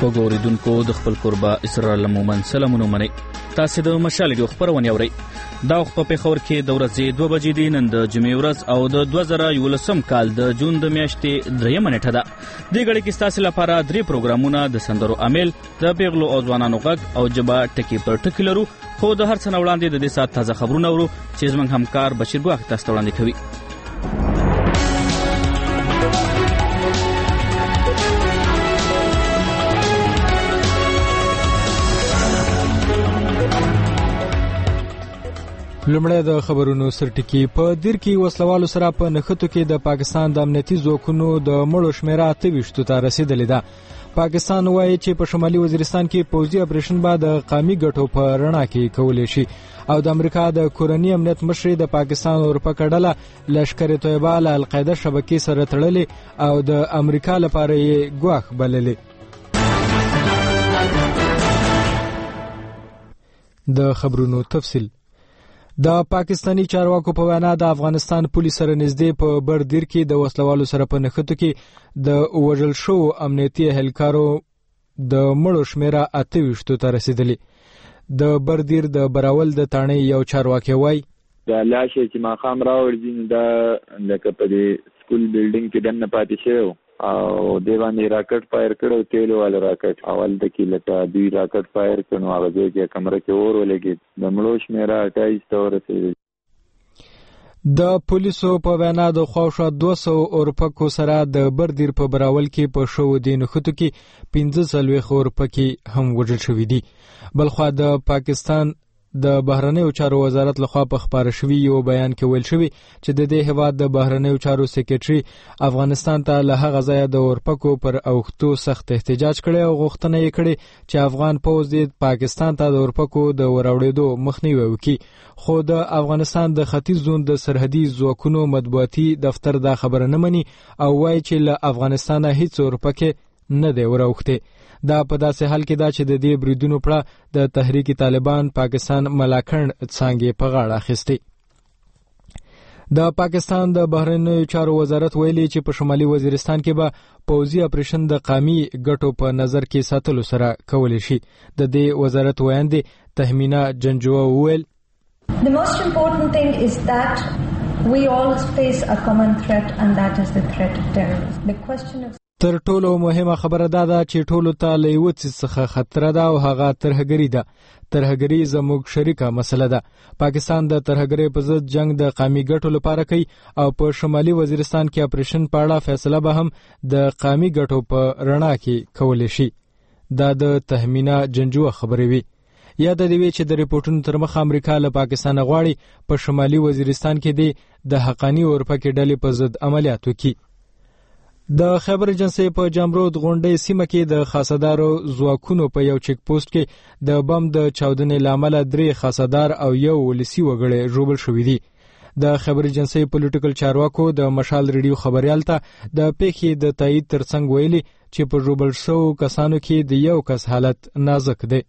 خوږو اوریدونکو د خپل کوربه اسرار مومن سلامونه منئ. تاسو د مشال ریډیو خبرونه اورئ. دا وخت په پېښور کې د ورځې 2 بجې دی. نن د جمعې ورځ او د 2011 کال د جون د میاشتې 3 نیټه ده. دې غړي کې ستاسو لپاره 3 پروګرامونه د سندرو عامل، د پیغلو او ځوانانو غږ او جبا ټکی پر ټکی لرو. خو د هر څه نه وړاندې د دې سات تازه خبرونه ورو چې زموږ همکار بشیر ګواخ تاسو وړاندې کوي. لومړی د خبرونو سرټکی. په دیر کې وسلوالو سره په نښتو کې د پاکستان د امنیتي ځواکونو د مړو شمیره 28 ته رسیدلې ده. پاکستان وایي چې په شمالي وزیرستان کې پوځي اپریشن به د قومي ګټو په رڼا کې کولی شي او د امریکا د کورني امنیت مشر د پاکستان او اروپا کډله لشکر طیبه له القاعده شبکې سره تړلې او د امریکا لپاره یې ګواښ بللې. د خبرونو تفصیل. د پاکستانی چارواکو په وینا د افغانستان پولیس سره نږدې په بردیر کې د وسلوالو سره په نښتو کې د وژل شو امنیتي اهلکارو د مړو شمیره 28 ته رسیدلې. د بردیر د براول د تانې یو چارواکي وایي د لاشه چې ما خام راوړي دا لکه په دې سکول بلډینګ کې دنه پاتې شو او دیوانی راکټ فایر کړو، تیلو والا راکټ اول د کې لته دوی راکټ فایر کړو، هغه چې کمره کې اور ولګید، د مړو شمیره 28 ته ورسېده. د پولیسو په وینا د خواوشا 200 اورپکو سره د بردیر په براول کې په شو دي نښتو کې 15 اورپکي هم وژل شوي دي. بلخوا د پاکستان د بهرنیو چارو وزارت لخوا په خبره شوی یو بیان کې ویل شوی چې د دې هیواد د بهرنیو چارو سکریټري افغانستان ته له هغه ځایه د اورپکو پر اوښتو سخت احتجاج کړي او غوښتنه یې کړې چې افغان پوځ د پاکستان ته د اورپکو د وراوړېدو مخنیوي وکړي. خو د افغانستان د ختیځ زون د سرحدي ځواکونو مطبوعاتي دفتر دا خبره نه مني او وایي چې له افغانستانه هیڅ اورپکې نه دی وراوښتي. دا په داسې حال کې دا چې د دې بریدونو پړه د تحریک طالبان پاکستان ملاکنډ څانګې په غاړه اخیستي. د پاکستان د بهرنیو چارو وزارت ویلي چې په شمالي وزیرستان کې به پوځي اپریشن د قومي ګټو په نظر کې ساتلو سره کولی شي. د دې وزارت ویاندې تهمینه جنجوه وویل The most important thing is that we all face a common threat and that is the threat of terrorism. The question of تر ټولو مهمه خبره دا ده چې ټولو ته له یو څه څخه خطر ده او هغه ترهګري ده. ترهګري زموږ شریکه مسله ده. پاکستان د ترهګرۍ په ضد جنگ د قومي ګټو لپاره کوي او په شمالي وزیرستان کې اپریشن په اړه فیصله به هم د قومي ګټو په رڼا کې کولی شي. دا د تهمینه جنجوه خبرې وي. یاد دی چې د ریپورتونو تر مخ امریکا له پاکستان غواړي په شمالي وزیرستان کې د حقانی اورپکې ډلې په ضد عملیات وکړي. د خیبر ایجنسۍ په جمرود غونډۍ سیمه کې د خاصدارو ځواکونو په یو چیک پوسټ کې د بم د چاودنې لامل 3 خاصدار او یو ولسی وګړي ژوبل شوي دي. د خیبر ایجنسۍ پولیټیکل چارواکو د مشال ریډیو خبريال ته د پیښې د تایید ترڅنګ ویلي چې په ژوبل شو کسانو کې د یو کس حالت نازک دی.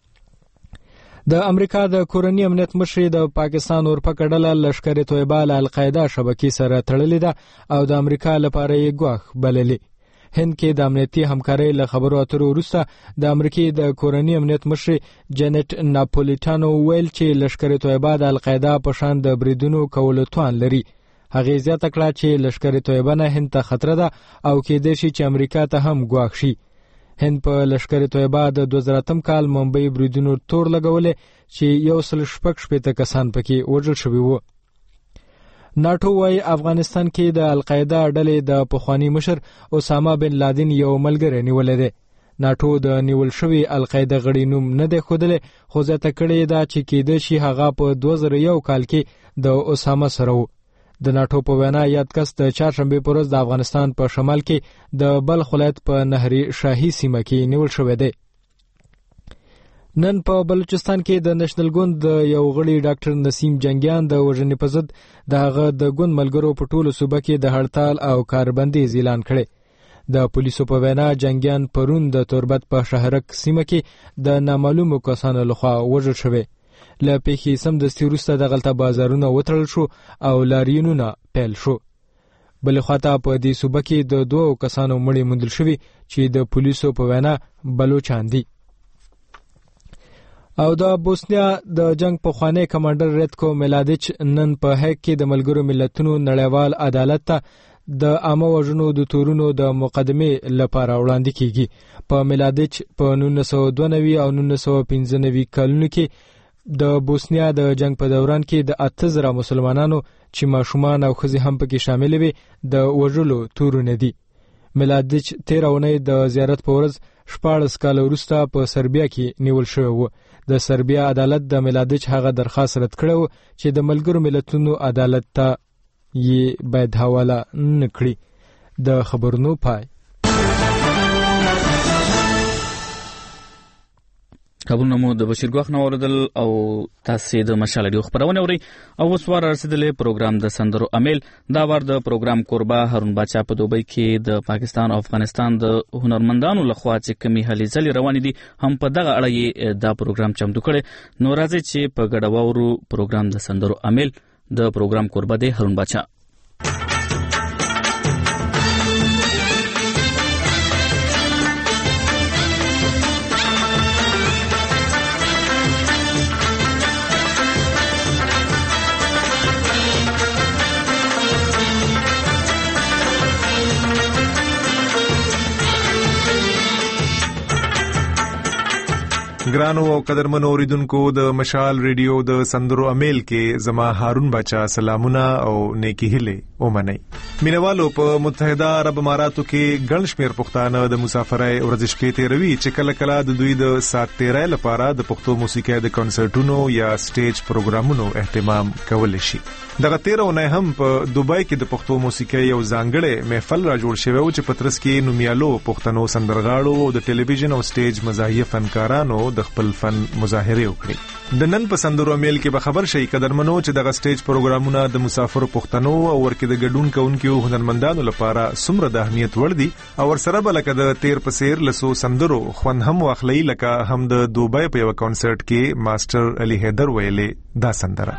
د امریکا د کورني امنیت مشر د پاکستان اورپا کډله لشکر طیبه له القاعده شبکې سره تړلې ده او د امریکا لپاره یې ګواښ بللې. هند کې د امنیتي همکارۍ له خبرو اترو وروسته د امریکای د کورني امنیت مشر جنټ ناپولیټانو ویل چې لشکر طیبه د القاعده په شان د بریدونو کولو توان لري. هغه زیاته کړه چې لشکر طیبه نه هند ته خطر ده او کېدای شي چې امریکا ته هم ګواښ شي. هند په لشکر طیبه د 2008 کال ممبئی بریدونو تور لګولې چې 116 کسان پکې وژل شوي وو. ناتو وايي افغانستان کې د القاعده ډلې د پخوانی مشر اسامه بن لادن یو ملګری نیولې ده. ناتو د نیول شوی القاعده غړي نوم نه دی ښودلی خو زیاته کړې ده چې کېدای شي هغه په 2001 کال کې د اسامه سره وو. د ناتو په وینا یاد کس د چهارشنبه پر ورځ د افغانستان په شمال کې د بلخ ولایت په نهري شاهي سیمه کې نیول شوی دی. نن په بلوچستان کې د نېشنل ګوند د یو غړي ډاکټر نسیم جنگیان د وژنې په ضد د هغه د ګوند ملګرو په ټولو صوبه کې د هړتال او کاربندیز اعلان کړی. د پولیسو په وینا جنگیان پرون د توربت په شهرک سیمه کې د نامعلومو کسانو لخوا وژل شوی. له پیښې سمدستي وروسته دغلته بازارونه وتړل شو او لاریونونه پیل شو. بل خواته په دې صوبه کې د 2 کسانو مړي موندل شوي چې د پولیسو په وینا بلوچان دي. او د بوسنیا د جنگ په خوانی کمانډر ریتکو میلادیچ نن په هک کې د ملګرو ملتونو نړیوال عدالت ته د عامه وژنو د تورونو د مقدمې لپاره وړاندې کیږي. په میلادیچ په 1992 او 1995 کلونو کې د بوسنیا د جنگ په دوران کې د 8000 مسلمانانو چې ماشومان او ښځې هم پکې شامل وي د وژلو تورونه دي. میلادیچ 13 اونۍ د زیارت په ورځ 14 کال وروسته په سربیا کې نیول شوی و. د سربیا عدالت د میلادیچ هغه درخواست رد کړو چې د ملګرو ملتونو عدالت ته یې باید حواله نکړي. د خبرونو پای. خبرونه مو د بشیر ګواخ نوردل او تاسو د مشال ډیو خبرونه اوري او وسوار رسیدلې پروګرام د سندرو امیل دا ور د پروګرام قربا هارون باچا په دوبۍ کې د پاکستان او افغانستان د هنرمندانو لخوا چې کمی هلي ځلې روان دي هم په دغه اړه دا پروګرام چمتو کړي. نو راځي چې په ګډاوورو پروګرام د سندرو امیل د پروګرام قربا دی هارون باچا. ګرانو او قدرمنو اوریدونکو د مشال ریډیو د سندرو امیل کې زما هارون بچا سلامونه او نیکی هیله اومنئ. مینوالو په متحده عرب اماراتو کې ګڼ شمېر پښتانه د مسافرۍ ورځ شپې تیروي چې کله کله د دوی د سات تیرۍ لپاره د پښتو موسیقۍ د کنسرټونو یا سټیج پروګرامونو اهتمام کول شي. دغه 13 اونۍ هم په دوبۍ کې د پښتو موسیقۍ یو ځانګړی محفل را جوړ شوی و چې پترس کې نومیالو پښتنو سندرغاړو او د ټلویزیون او سټیج مزاحیه فنکارانو د خپل فن مظاهره وکړي. د نن په سندرو امیل کې به خبر شي قدرمنو چې دغه سټیج پروګرامونه د مسافر پښتنو او ورکه د ګډون کوونکو هنرمندانو لپاره څومره د اهمیت وړ دي او ورسره بلکې د تیر پسیر لسو سندرو خوند هم واخلي لکه هم د دوبۍ په یو کنسرت کې ماستر علي حیدر ویلې دا سندره.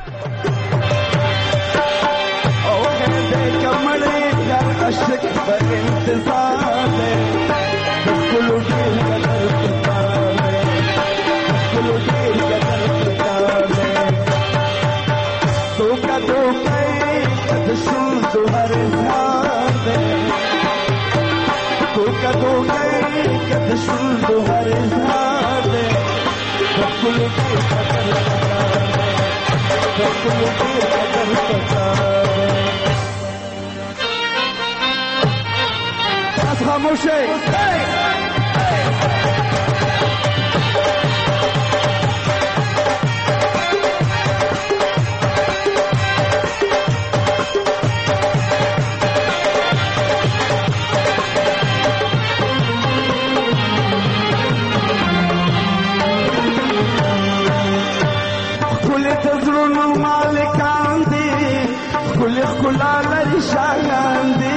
عشق پر انتظار ہے کلو دل کا درد ہے کلو دل کا درد ہے تو کا تو کئی قدشوں تو ہر نار ہے تو کا تو کئی قدشوں تو ہر نار ہے کلو دل کا درد ہے کلو دل کا درد ہے. خاموشی کل تزرون مالکان دی کل خلال رشاگان دی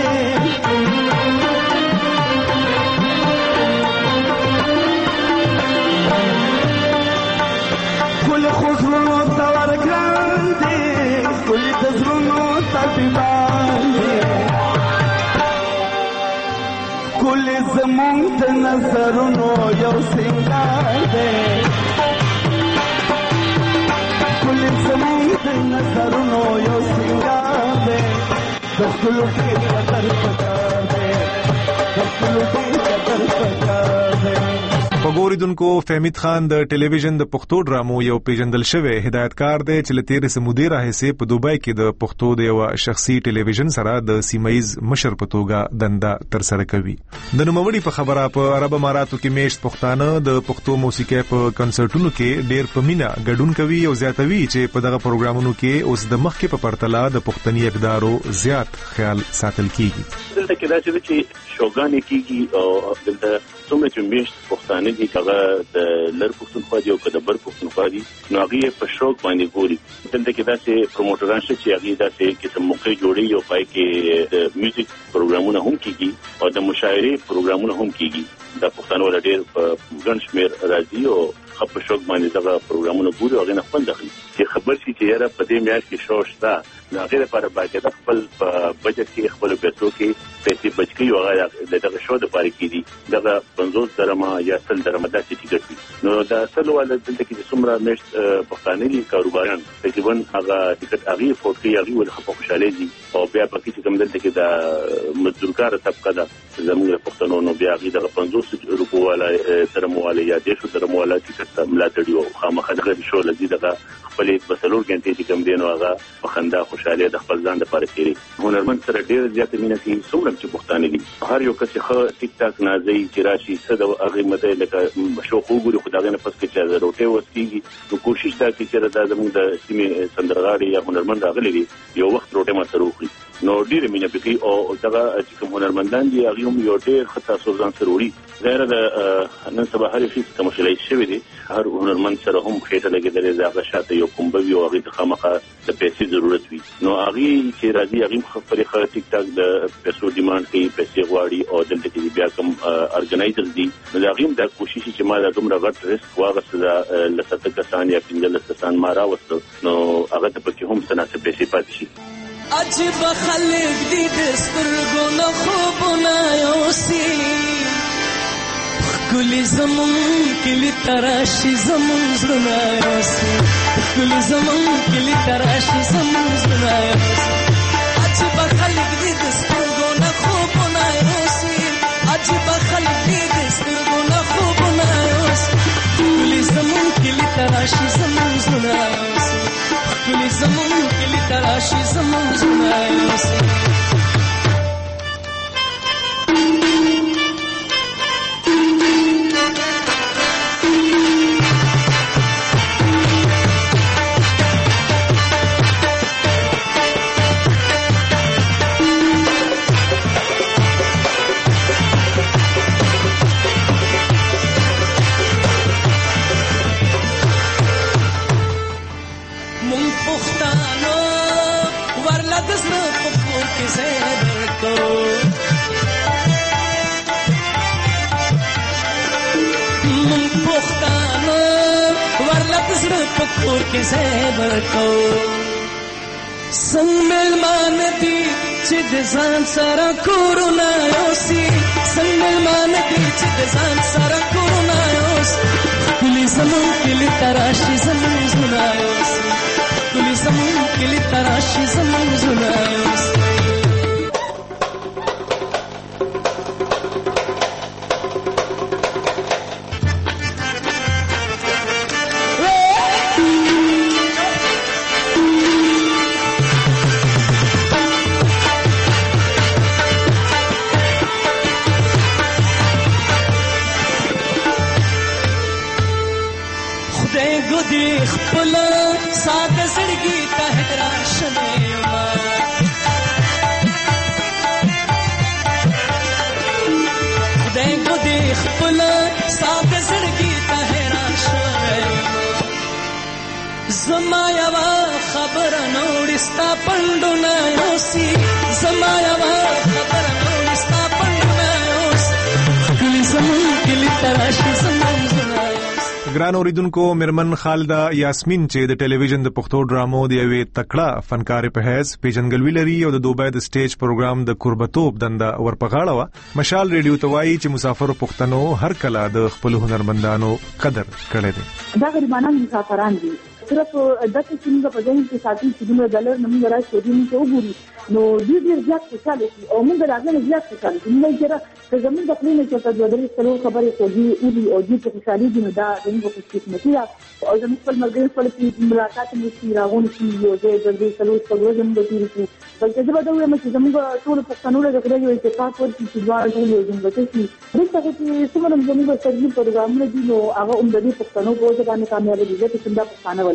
کل زمون ته نظرونو یو سنگار دی کل زمون ته نظرونو یو سنگار دی د ټولو کې قدر پکار دی د ټولو کې قدر پکار دی. وګوریدونکو فهمید خان د ټلویزیون د پښتو ډرامو یو پیژندل شوی هدایتکار دی چې لتیرې سمودي راهسه په دوبۍ کې د پښتو د یو شخصي ټلویزیون سره د سیمایز مشر په توګه دنده تر سره کوي. د نوموړي په خبره په عرب اماراتو کې میشت پښتانه د پښتو موسیقۍ په کنسرټونو کې ډېر په مینا ګډون کوي او زیاتوي چې په دغه پروګرامونو کې اوس د مخکې په پرتله د پښتني اقدارو زیات خیال ساتل کیږي. دلته کې دا چې شوګان کیږي او دلته څومره چې میشت پښتانه دي هغه د لر پښتونخوا دي او د بر پښتونخوا دي نو هغه په شوق باندې ګوري. دلته کې دا چې پروموټران چې هغه دا چې کوم موقع جوړي او پای کې د میوزیک پروګرامونه هم کیږي او د مشاعرې پروګرامونه هم کیږي. د پښتنو ډېر په ګڼ شمېر راځي او خپ شوق باندې دا پروګرامونه ګوري او غنه خپل داخلي چې خبر شي چې یاره په دې میاشت کې شو شته نو هغه لپاره باید خپل بجټ کې خپل پیسو کې پیسې بچي او هغه دغه شو د پاره کې دي دغه 50 درمه یا 100 درمه د ټیکټ وي نو دا اصل ول دلته کې څومره مشت پښتاني کاروباران تقریبا هغه ټیکټ هغه فورټي هغه ول خپل خوشاله دي او بیا پکې چې کوم دلته کې دا مزدورکار طبقه ده زموږ پښتنو نو بیا هغه دغه 50 روپو والا درمه والا یا 150 درمه والا ټیکټ ملاتړي او خامخا دغه شو لذي دغه خپل بسلور غنټې چې کوم دینو هغه پخنده خوشاله د خپل ځان لپاره کوي هنرمند سره ډیر زیات مینه کوي څومره چې پښتانه دي هر یو کس خو ټیک ټاک نازي چې راشي صد او هغه مده لکه شوق وګوري خدای نه پس کې چې روټه وسکیږي نو کوشش دا کوي چې دا زموږ د سیمې سندرغاړي یا هنرمند راغلي دي یو وخت روټه ما سره وخوري نو ډیر مینه پکې او دغه چې کوم هنرمندان دي هغه هم یو ډیر خطا سوزان سره وړي غیر د نن سبا هر شي کوم شي شوی دي هر هنرمند سره هم خېټه لګیدلې دا غشاته یو کوم به یو هغه خامخا د پیسې ضرورت وي نو هغه چې راځي هغه خپل خلک ټیک ټاک د پیسو ډیماند کوي پیسې غواړي او دلته کې بیا کوم ارګنایزر دي نو هغه د کوشش چې ما د دومره غټ ریسک واغسته د لسته کسان یا 15 کسان ما راوستو نو هغه ته پکې هم سناسب پیسې پاتې شي عجب خلق دي دسترګو نه خوبونه یوسي کلی زمون کلی تراشی زمون زړه یوسي کلی زمون کلی تراشی زمون زړه یوسي عجب خلق دي دسترګو نه خوبونه یوسي عجب خلق دي دسترګو نه خوبونه یوسي کلی زمون کلی تراشی زمون زړه یوسي کلی زمون کلی تراشی زمون زړه یوسي پکور کې زیبر کو سنمل مان دي چې د ځان سره کورونا یوسي سنمل مان دي چې د ځان سره کورونا یوسي کلی زمون کلی تراشی زمون زنا یوسي کلی زمون کلی تراشی زمون زنا یوسي خپل ساده زړګي ته راشنه ما خدای کو دې خپل ساده زړګي ته راشنه زما یوا خبر نوړستا پندونه یوسي زما یوا خبر نوړستا پندونه یوسي کلی زمون کلی تراشی زمون زنا ګران اوریدونکو مرمن خالده یاسمین چې د ټلویزیون د پښتو ډرامو د یوې تکړه فنکار په حیث پیژنګلوي لري او د دوبۍ د سټیج پروګرام د قربتوب دنده ورپغاړه وا مشال ریډیو توای چې مسافر پښتنو هر کله د خپل هنرمندانو قدر کړي دي دا غریبانان مسافران دي صرف دغه څنګه په ځین کې ساتي چې موږ ډالر نه موږ راځو دي موږ وګوري نو ډیر زیات خوشاله دي او موږ راځو زیات خوشاله دي موږ چې زموږ د خپل چې په دوه درې سلو خبرې کوي او دې په خوشالي دي نو دا زموږ په قسمتي او زموږ خپل مرګ خپل ملاقات مو راغون شي یو ځای د دې سلو څلور زموږ د تیرو بلکې زه به دا وایم چې زموږ ټول پښتنو له غوړې یو اتفاق ورته چې دوه ټول یو ځای چې دغه چې څومره زموږ سرګي پروګرامونه دي نو هغه د دې پښتنو په ځای باندې کامیاب دي چې څنګه پښتانه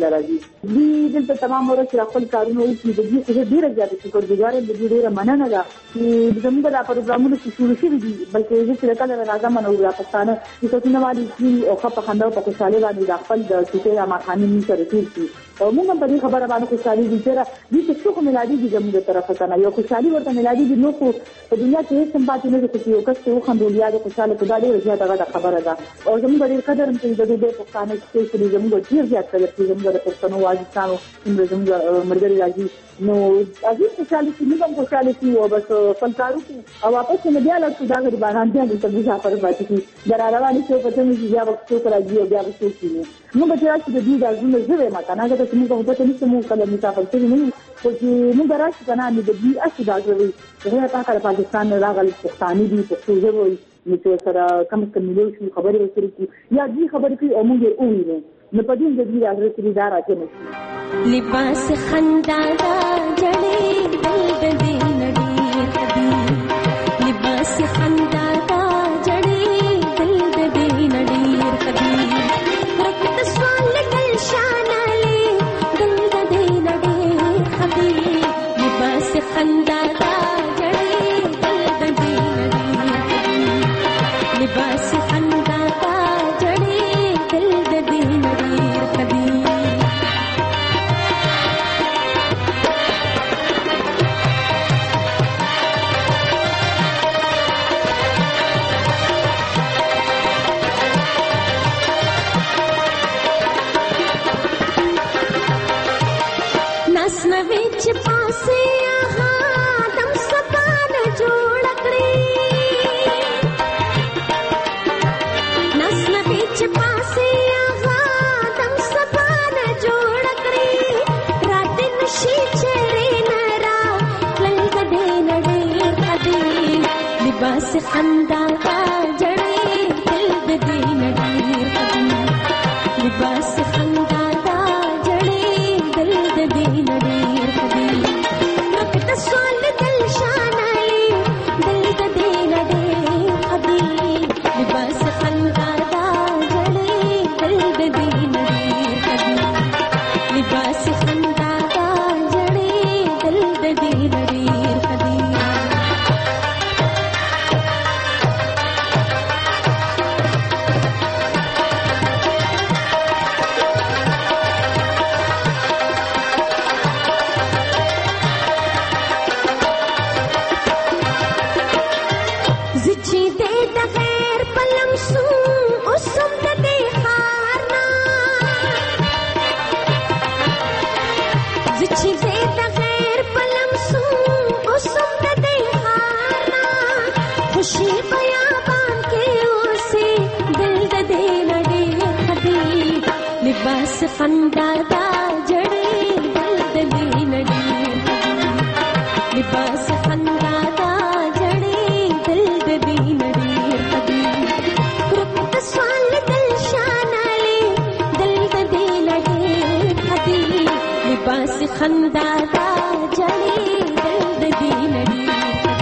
کله راځي دوی دلته تمام ورځ خپل کارونه وکړي. د دې څخه ډېره زیاته شکرګزار یم، د دې ډېره مننه ده چې زموږ دا پروګرامونه چې شروع شوي دي، بلکې زه چې کله راځم نو دا پښتانه چې مالي او خپه خندا په خوشاله باندې د خپل د سوتې امرخاني می سره تیر شي. او موږ په دې خبره باندې خوشالي دي چې دې څه کوم ملادي دي زموږ طرفه کنه یو خوشالي ورته ملادي دي. نو په دنیا کې هیڅ هم پاتې نه دي چې یو کس ته وخندول یا د خوشاله په ډېر زیاته خبره ده. او زموږ ډېر قدر هم چې د دې پښتانه چې زموږ ډېر زیات قدر چې زموږ د پښتنو واجبانو زموږ مرګري راځي نو اځي خوشالي چې موږ خوشالي شو او بس فلکارو او واپس نه بیا له دا غړي باندې دې ته مسافر پاتې کی در رواني شو په دې چې بیا وخت راځي او بیا وخت کیږي. نو به چې د دې د ژوند زوی ما کنه دا چې موږ په دې سمو کله مسافر شي نه خو چې موږ راځو کنه د دې اصلي دا غوي چې هغه پاکستان راغلي پښتاني دي په څو ځوي چې سره کم مليون شي خبرې وکړي یا دې خبرې کوي او موږ یې ووینو نو په دې د دې راځي چې دا راځي نه لباس خندا دا جړې دل دې نړۍ کبي لباس خندا دا جړې دل دې نړۍ کبي وقت سوال دل شانالي دل دې نړۍ کبي لباس خندا دا جړې دل دې نړۍ کبي لباس خندا دا جړې دل دې نړۍ کبي نسنویچ پاسے آہاں دم سپان جوڑ کری نسنویچ پاسے آہاں دم سپان جوڑ کری رات نشی چرے نرا لنگ دے نڑے خدی لباس خندا کا جڑے دل دے نڑے خدی لباس خندا کا جڑے دل دے نڑے خدی وقت سوال دل شانالی دل دے نڑے خدی لباس خندا کا جڑے دل دے نڑے خدی لباس خندا کا جڑے دل دے نڑے خدی لباس خندا دا جڑے دل دے نڑے لباس خندا دا جڑے دل دے نڑے خدی رکت سوال دل شانالے دل دے نڑے خدی لباس خندا دا جڑے دل دے نڑے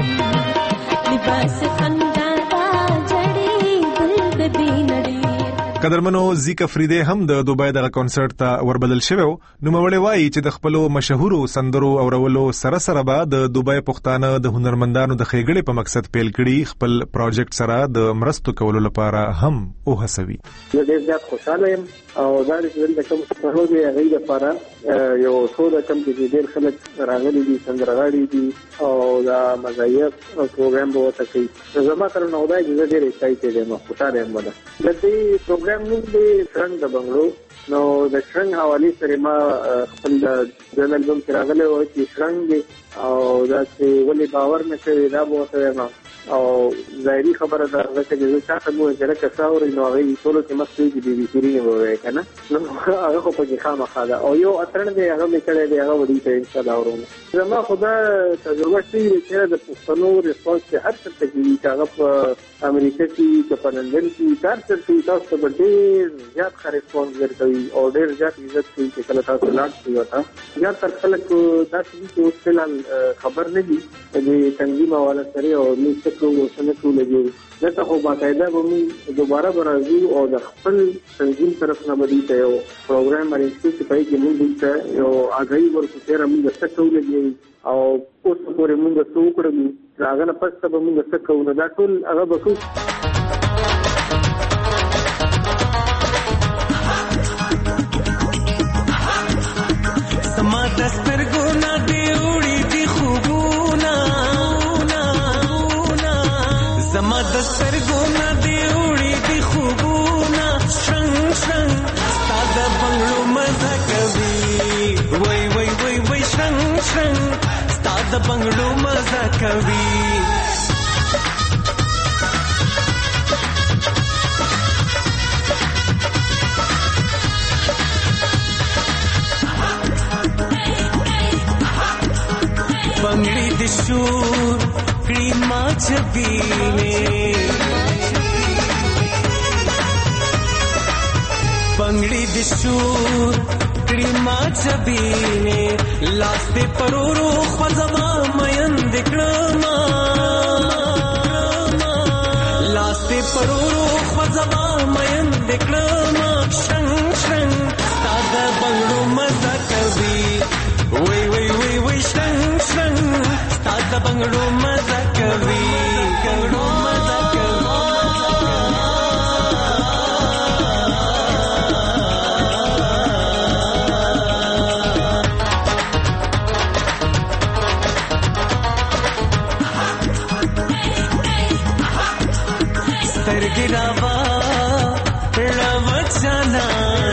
لباس خندا دا جڑے دل دے نڑے. قدرمنو زیکا فریدی هم د دوبای دغه کنسرت ته وربدل شوی نو مولوی وایي چې د خپل مشهورو سندرو او رولو سره سره به د دوبای پښتانه د هنرمندانو د خېګړې په مقصد پیل کړي خپل پروجیکټ سره د مرستو کولو لپاره هم وهڅوي. زه ډېر زیات خوشاله یم او دا د کوم څه دی هغه لپاره یو څو د کم چې ډېر خلک راغلي دي سندرغاړي دي او دا مزایف پروګرام به وته کوي زما تر نو دا چې ډېر ایکسایټډ یم خوشاله یم ولا د دې پروګرام نوم دی شرنګ د بنگلو نو د شرنګ حواله سره ما خپل د البوم کې راغلی و چې شرنګ او دا چې ولې باور نه کوي دا به وته نه او ظاهري خبره ده چې زه تاسو مو سره کڅاوري نو هغه ټول کې مخکې دي بي بي سي وایي کنه نو هغه په کې خامخا ده او یو اترن دی هغه میکړی دی هغه وړي ته ان شاء الله ورونه زما خدا تجربه شي چې د پښتنو ریسپانس چې هر څه کې هغه په امریکا کې په لندن کې کار کوي تاسو په ډېر زیات ریسپانس ورکوي او ډېر زیات عزت کوي چې کله تاسو لاړ شئ وتا یا تر خلک تاسو چې اوس فلحال خبر نه دي د تنظیم حواله سره او کوو څنګه ټول لګي دته خو باقاعده به موږ دوباره برازو او د خپل تنظیم طرف نه بدی ته یو پروګرام باندې چې پای کې موږ ته یو اگای ورته تیر موږ څه ټول لګي او اوس پورې موږ څه وکړو راغله پس به موږ څه کوو دا ټول هغه به دسترګونه دی وړي دی خوبونه زما دسترګونه دی وړي دی خوبونه شنګ شنګ ستا د بنګړو مزه کوي وای وای وای وای شنګ شنګ ستا د بنګړو مزه کوي بنگړي د شور کړي ما چبینه بنگړي د شور کړي ما چبینه لاس په پرورو خزما مین دکړما لاس په پرورو خزما مین دکړما شنګ شنګ ساده بنگړو مزه کوي وای وای وای وای شنګ شنګ ساده بنگړو مزه کوي بنگړو مزه کوي سترګې راوا لوچانا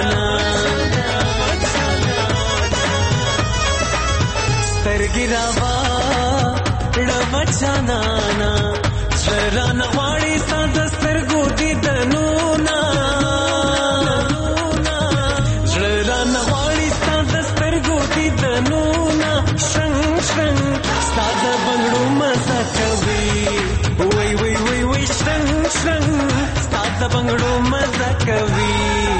سترګې راوا لوچانا زړه نغواړي ساده سترګو دې دنونا زړه نغواړي ساده سترګو دې دنونا شنګ شنګ ساده بنگړو مزه کوي وای وای وای وای شنګ شنګ ساده بنگړو مزه کوي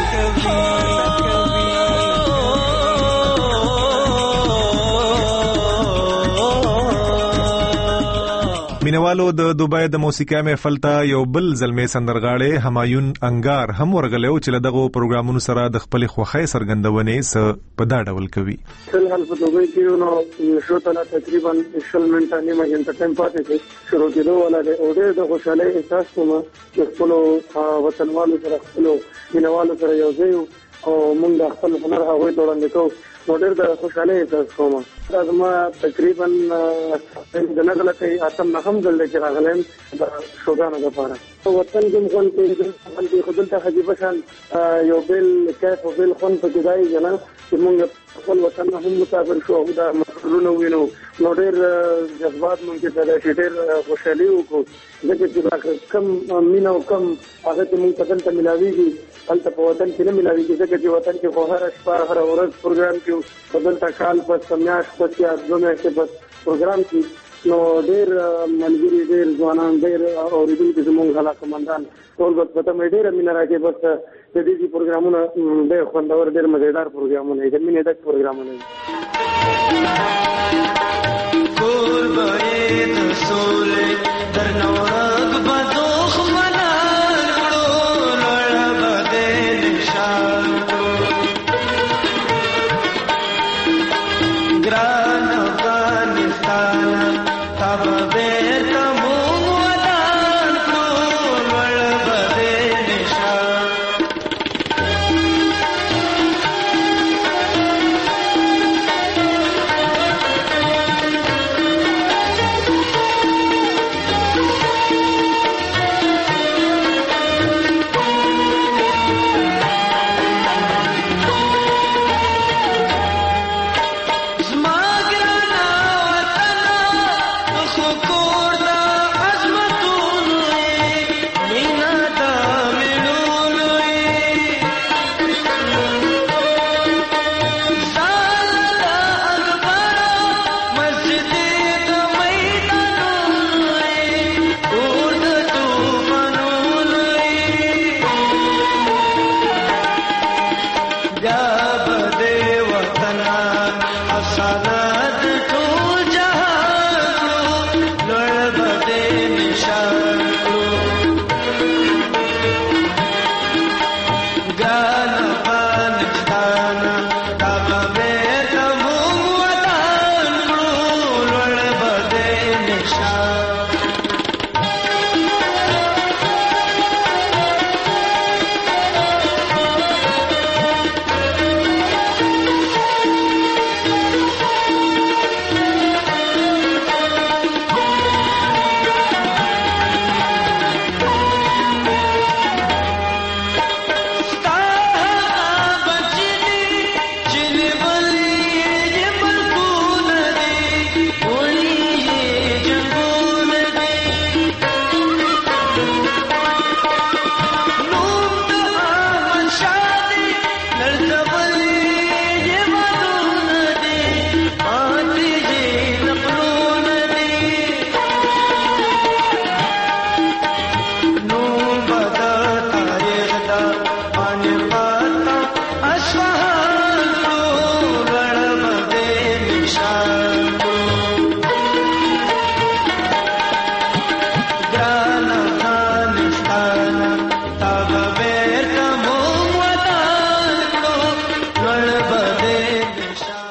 مینوالو د دوبای د موسیقي محفل ته یو بل زلمی سندرغاړي همایون انګار هم ورغلو چې دغه پروګرامونو سره د خپل خوخي سرګندونې س په دا ډول کوي فلحال په دوبای کې نو شو ته تقریبا 20 منټه نیمه غنټه ټایم پاتې شي شروع کېدو ولاده او د خوشاله احساس کوم چې خپل وطنوالو سره خپل مینوالو سره یو ځای او موږ د خپل هنر هغه وړاندې کوو ډېر د خوشاله احساس کوم دا زما تقریبا د نغله کې اتم هم دلته کې راغلم د شوګانو لپاره وطن کې مخون کې خپل ته حجيبه شان یو بل کیف او بل خون په جدای جنا چې موږ خپل وطن هم مسافر شو دا مسؤلونه وینو نو ډېر جذبات موږ کې پیدا شي ډېر خوشالي وکړو ځکه چې کم مینا او کم هغه ته موږ ته ملاويږي هلته په وطن کې نه ملاويږي ځکه چې وطن کې خو هر شپه هر ورځ پروګرام کې بدل تا کال په سمیاش په یا دومره کې په پروګرام کې نو ډېر ملګری ډېر ځوانان ډېر اوریدونکو زموږ غلا کمانډان ټول په تمه ډېر مینه راکې بس د دې پروګرامونه ډېر خوندور ډېر مزیدار پروګرامونه دي مینه ډک پروګرامونه دي ټول به د سولې درنورګ بدوخ منا کړو لړ بده نشان ګران افغانستان تب بیت مون ودان کړو لړ بده نشان Shah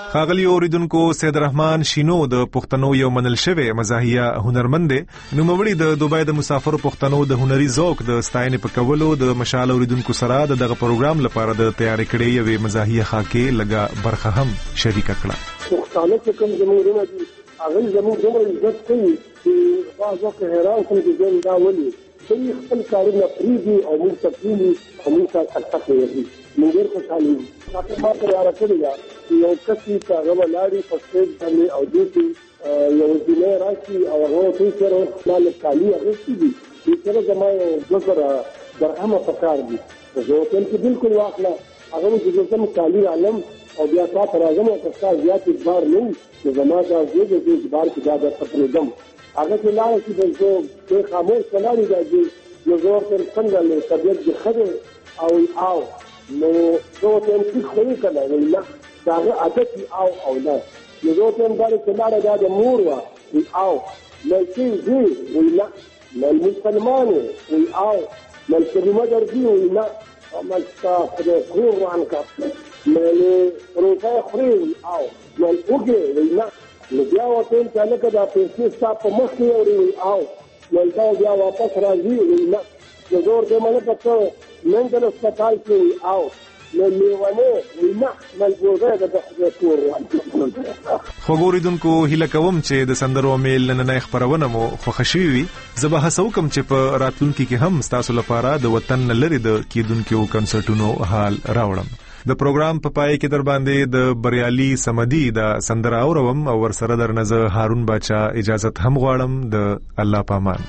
ښاغلي اوریدونکو سید رحمان شینو د پښتنو یو منل شوی مزاحیه هنرمند دی. نوموړي د دوبۍ د مسافرو پښتنو د هنري ذوق د ستاینې په کولو د مشال اوریدونکو سره دغه پروګرام لپاره د تیاری کړې یوې مزاحیه خاکې لږه برخه هم شریکه کړه. پښتانه چې کوم زموږ نه دي هغه زموږ دومره عزت کوي چې بعض وخت حیران شم چې ځان دا ولي دوی خپل کارونه پرېږدي او موږ ته پرېږدي او موږ ته سخته کوي. موږ ډېر خوشحاله یو. تاسو ما تیاره کړې ده چې یو کس چې هغه ولاړي په سټیج باندې او دې یو ځینې راشي او هغه ته سره خپل کالي اغوستي دي چې سره زما یو دوسره درهمه پکار دي. زه ته چې بالکل واخله هغه چې زما کالي عالم او بیا تاسو راځم او تاسو زیات بار نه چې زما دا دې بار کې دا د خپلېدم هغه چې لاړ شي د زه په خاموش کلاري راځي نو زه تر څنګه له طبيعت د خبر او نو زه ته هیڅ خبرې کړم نه دا عادت او نه نو زه ته دا چې لاړ د مور وا او نو چې زه وینا مسلمان او نو کلمه درځي وینا ما ستاسو خور وانکا مې روزه خوري او نو وګورئ وینا نو بیا وته چې لکه دا پیسې ستاسو مخ کې اوري او نو دا بیا واپس راځي وینا نو زور دې مله پته منځل هسپتال کې او نو لیوانه وینا ملګری د کور خو ګوریدونکو هیله کوم چې د سندرو میل نن خبرونه مو خوښ شي وي. زه به هڅه وکم چې په راتلونکي کې هم تاسو لپاره د وطن لري د کیدونکو کنسرټونو حال راوړم. د پروګرام په پای کې در باندې د بریالي سمدي د سندره اورم او ورسره درنه هارون باچا اجازت هم غواړم. د الله پامان.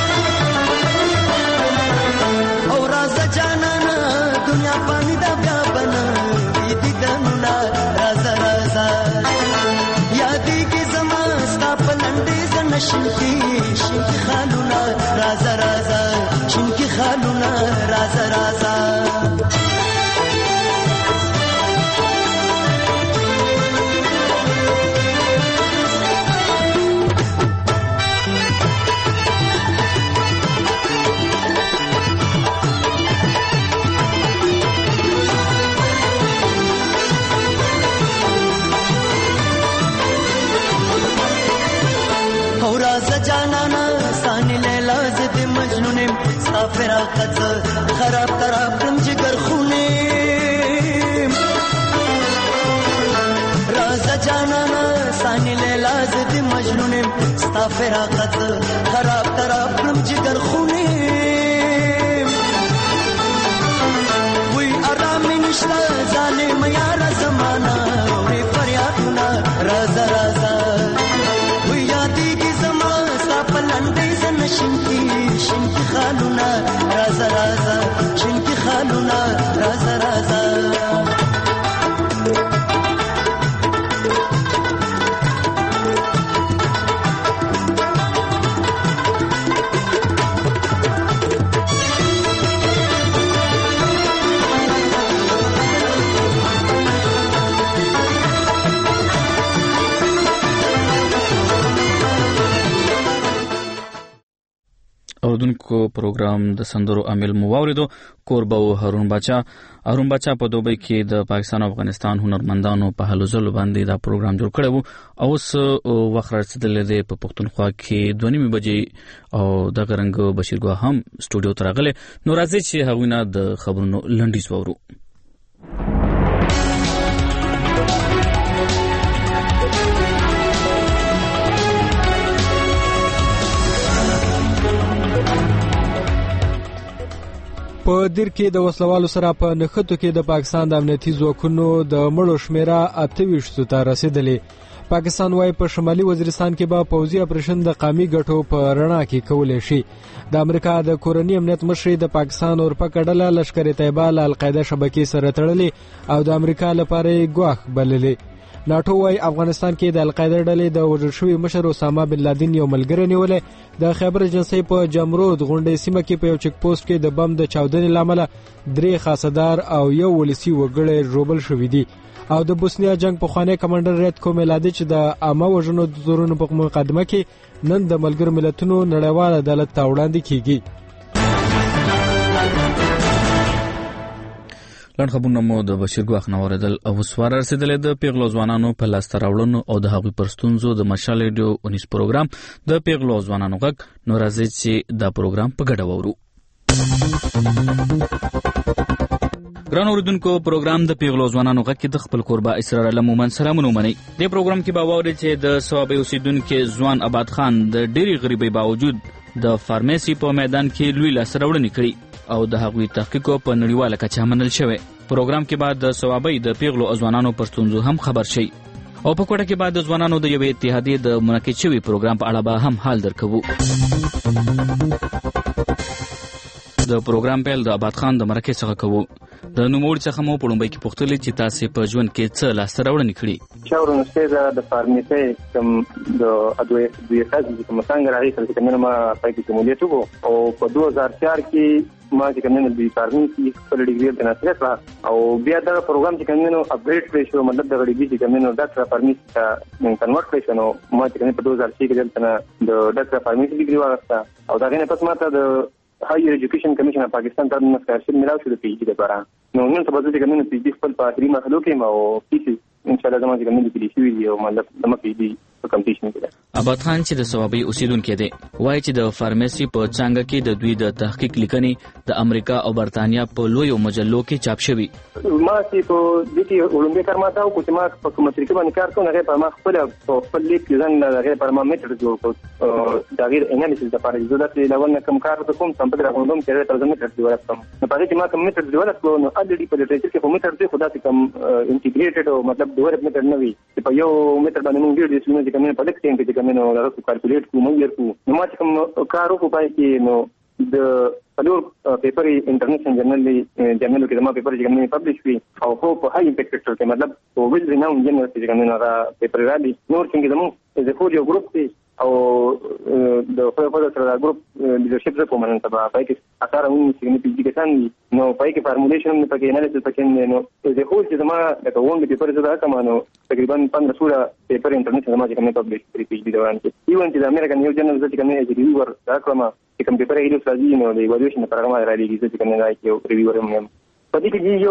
او راز جانانا دنیا پانی دا بیا بنا دې دنونا راز رازا یادې کې زما ستا پلندې زنشن کې شین خالونا راز رازا شین کې خالونا راز رازا فراقت خراب تراب کم جگر خونه راز جانانا سانی لیلا زد مجنون ستا فراقت خراب تراب کم جگر خونه وی آرام نشتا ظالم یار زمانا وی فریادنا راز رازا وی یادی کی زمان ستا پلندی زنشن کی شنکی خالونا رازا رازا شنکی خالونا رازا رازا اوردونکو پروګرام د سندرو عامل مو واوریدو. کوربه هارون باچا په دوبۍ کې د پاکستان او افغانستان هنرمندانو په هلو ځلو باندې دا پروګرام جوړ کړی وو او اوس وخت رسیدلی دی په پښتونخوا کې 2:30 بجې او د غرنګ بشیرګاه هم سټوډیو ته راغلی. نو راځي چې هغوی نه د خبرونو لنډیز واورو. په دیر کې د وسلوالو سره په نښتو کې د پاکستان د امنیتي ځواکونو د مړو شمیره 28 ته رسیدلې. پاکستان وايي په شمالي وزیرستان کې به پوځي اپریشن د قومي ګټو په رڼا کې کولای شي. د امریکا د کورنی امنیت مشر د پاکستان اورپکه ډله لشکر طیبه له القاعده شبکې سره تړلې او د امریکا لپاره ګواښ بللې. ناتو وايي افغانستان کې د القاعده ډلې د وژل شوي مشر اسامه بن لادن یو ملګری نیولې. د خیبر ایجنسۍ په جمرود غونډې سیمه کې په یو چک پوسټ کې د بم د چاودنې لامل 3 خاصدار او یو ولسی وګړي ژوبل شوي دي او د بوسنیا جنگ په خوانی کمانډر ریتکو میلادي چې د عامه وژنو د زورونو په مقدمه کې نن د ملګر ملتونو نړیوال عدالت ته وړاندې کیږي. ګڼ خبرونه مو د بشیر ګواخ نه اوریدل او سوار رسیدلې د پیغلو ځوانانو په لاس راوړنو او د هغوی پر ستونزو د مشال ریډیو 19 پروګرام د پیغلو ځوانانو غږ نو راځي چې دا پروګرام په ګډه وورو. ګران اوریدونکو، پروګرام د پیغلو ځوانانو غږ کې د خپل قربا اسرار الله مومن سلامونه منئ. د پروګرام کې به واورئ چې د ثوابي اوسیدونکو ځوان آباد خان د ډېری غریبۍ باوجود د فارمیسي په میدان کې لوی لاسته راوړنې کړي او د هغوی تحقیق په نړیواله کچه منل شوی. پروګرام کې بعد د ثوابي د پیغلو ځوانانو پر ستونزو هم خبر شي او په کوټه کې بعد د ځوانانو د یوې اتحادیې د منعقد شوي پروګرام په اړه به هم حال درکوو. د پروګرام پیل د آباد خان د مرکه څخه کوو. د نوموړي څخه مو په لومړي کې پوښتنه چې تاسو په ژوند کې څه لاسته راوړنې کړې؟ چاورو نسته د فارمیسي کوم د ادویه د خاصه کوم څنګه راځي چې کومه ما پای کې کوملیت وو او په 2004 کې ما چې کومه د فارمیسي خپل ډیګري ته ناسره کړ او بیا دا پروګرام چې کومه اپډیټ کړی شو، مطلب د غړي چې کومه ډاکټر فارمیسي ته کنورټ کړی شو. نو ما چې کومه په 2006 کې دلته د ډاکټر فارمیسي ډیګري واغسته او دا غنه پس ماته د هایر ایجوکیشن کمیشن اف پاکستان ته مسکرشن ملاو شو د پی ایچ ډي لپاره. نو نن څه به چې کومه پی ایچ ډي خپل په اخري مرحله کې ما او پی سي ان شاء الله زموږ کومه د پی سي وی او مطلب د پی ایچ ډي په کمپټیشن کې. آباد خان چې د ثوابي اوسیدونکو دی وایي چې د فارمیسي په څنګه کې د دوی د تحقیق لیکنې د امریکا او برتانیا په لویو مجلو کې چاپ شوي. ما چې په دې کې اولمبي کار ماته او چې ما په کومه طریقه باندې کار کوم هغه په ما خپل لیک کې ځان هغه پر ما میټر جوړ کړ دا غیر انالیسس د پاره زه د لون کوم کار کوم سم په راغوندم چې تر زموږ میټر ډیولپ کوم. نو په دې کې ما کوم میټر ډیولپ کړو نو الریډي په لټریچر کې په میټر دې خدا ته کوم انټیګریټډ او مطلب ډیولپ میټر نه وي چې په یو میټر باندې موږ ډیر ډیسونه چې کومه په دې کې چې کومه نو راځو کالکولیټ کوو موږ یې کوو. نو ما چې کوم کار وکړ پای کې نو د فلور پیپر انټرنیشنل جرنل کې زما پیپر چې کومه پبلش وی او په هاي امپیکټ سیکټر کې مطلب په ویل ریناون جرنل کې کومه را پیپر را دي نور څنګه زمو د فور یو ګروپ دی او د فور سره ګروپ لیدرشپ زه کوم نن سبا پای کې اثر هم چې پی جی کې سان نو پای کې فارمولیشن په کې انالیسس پکې نو د خو چې زما د وون پیپر زه دا کوم نو تقریبا 15 پیپر انټرنیشنل ما چې کومه پبلش کړی پی جی دوان کې ایون چې د امریکن یو جرنل چې کومه ایچ ریویور دا کومه چې کوم پیپر ایډیو سازي نو د ایوالویشن لپاره ما را لېږي چې کومه دا یو ریویور هم په دې کې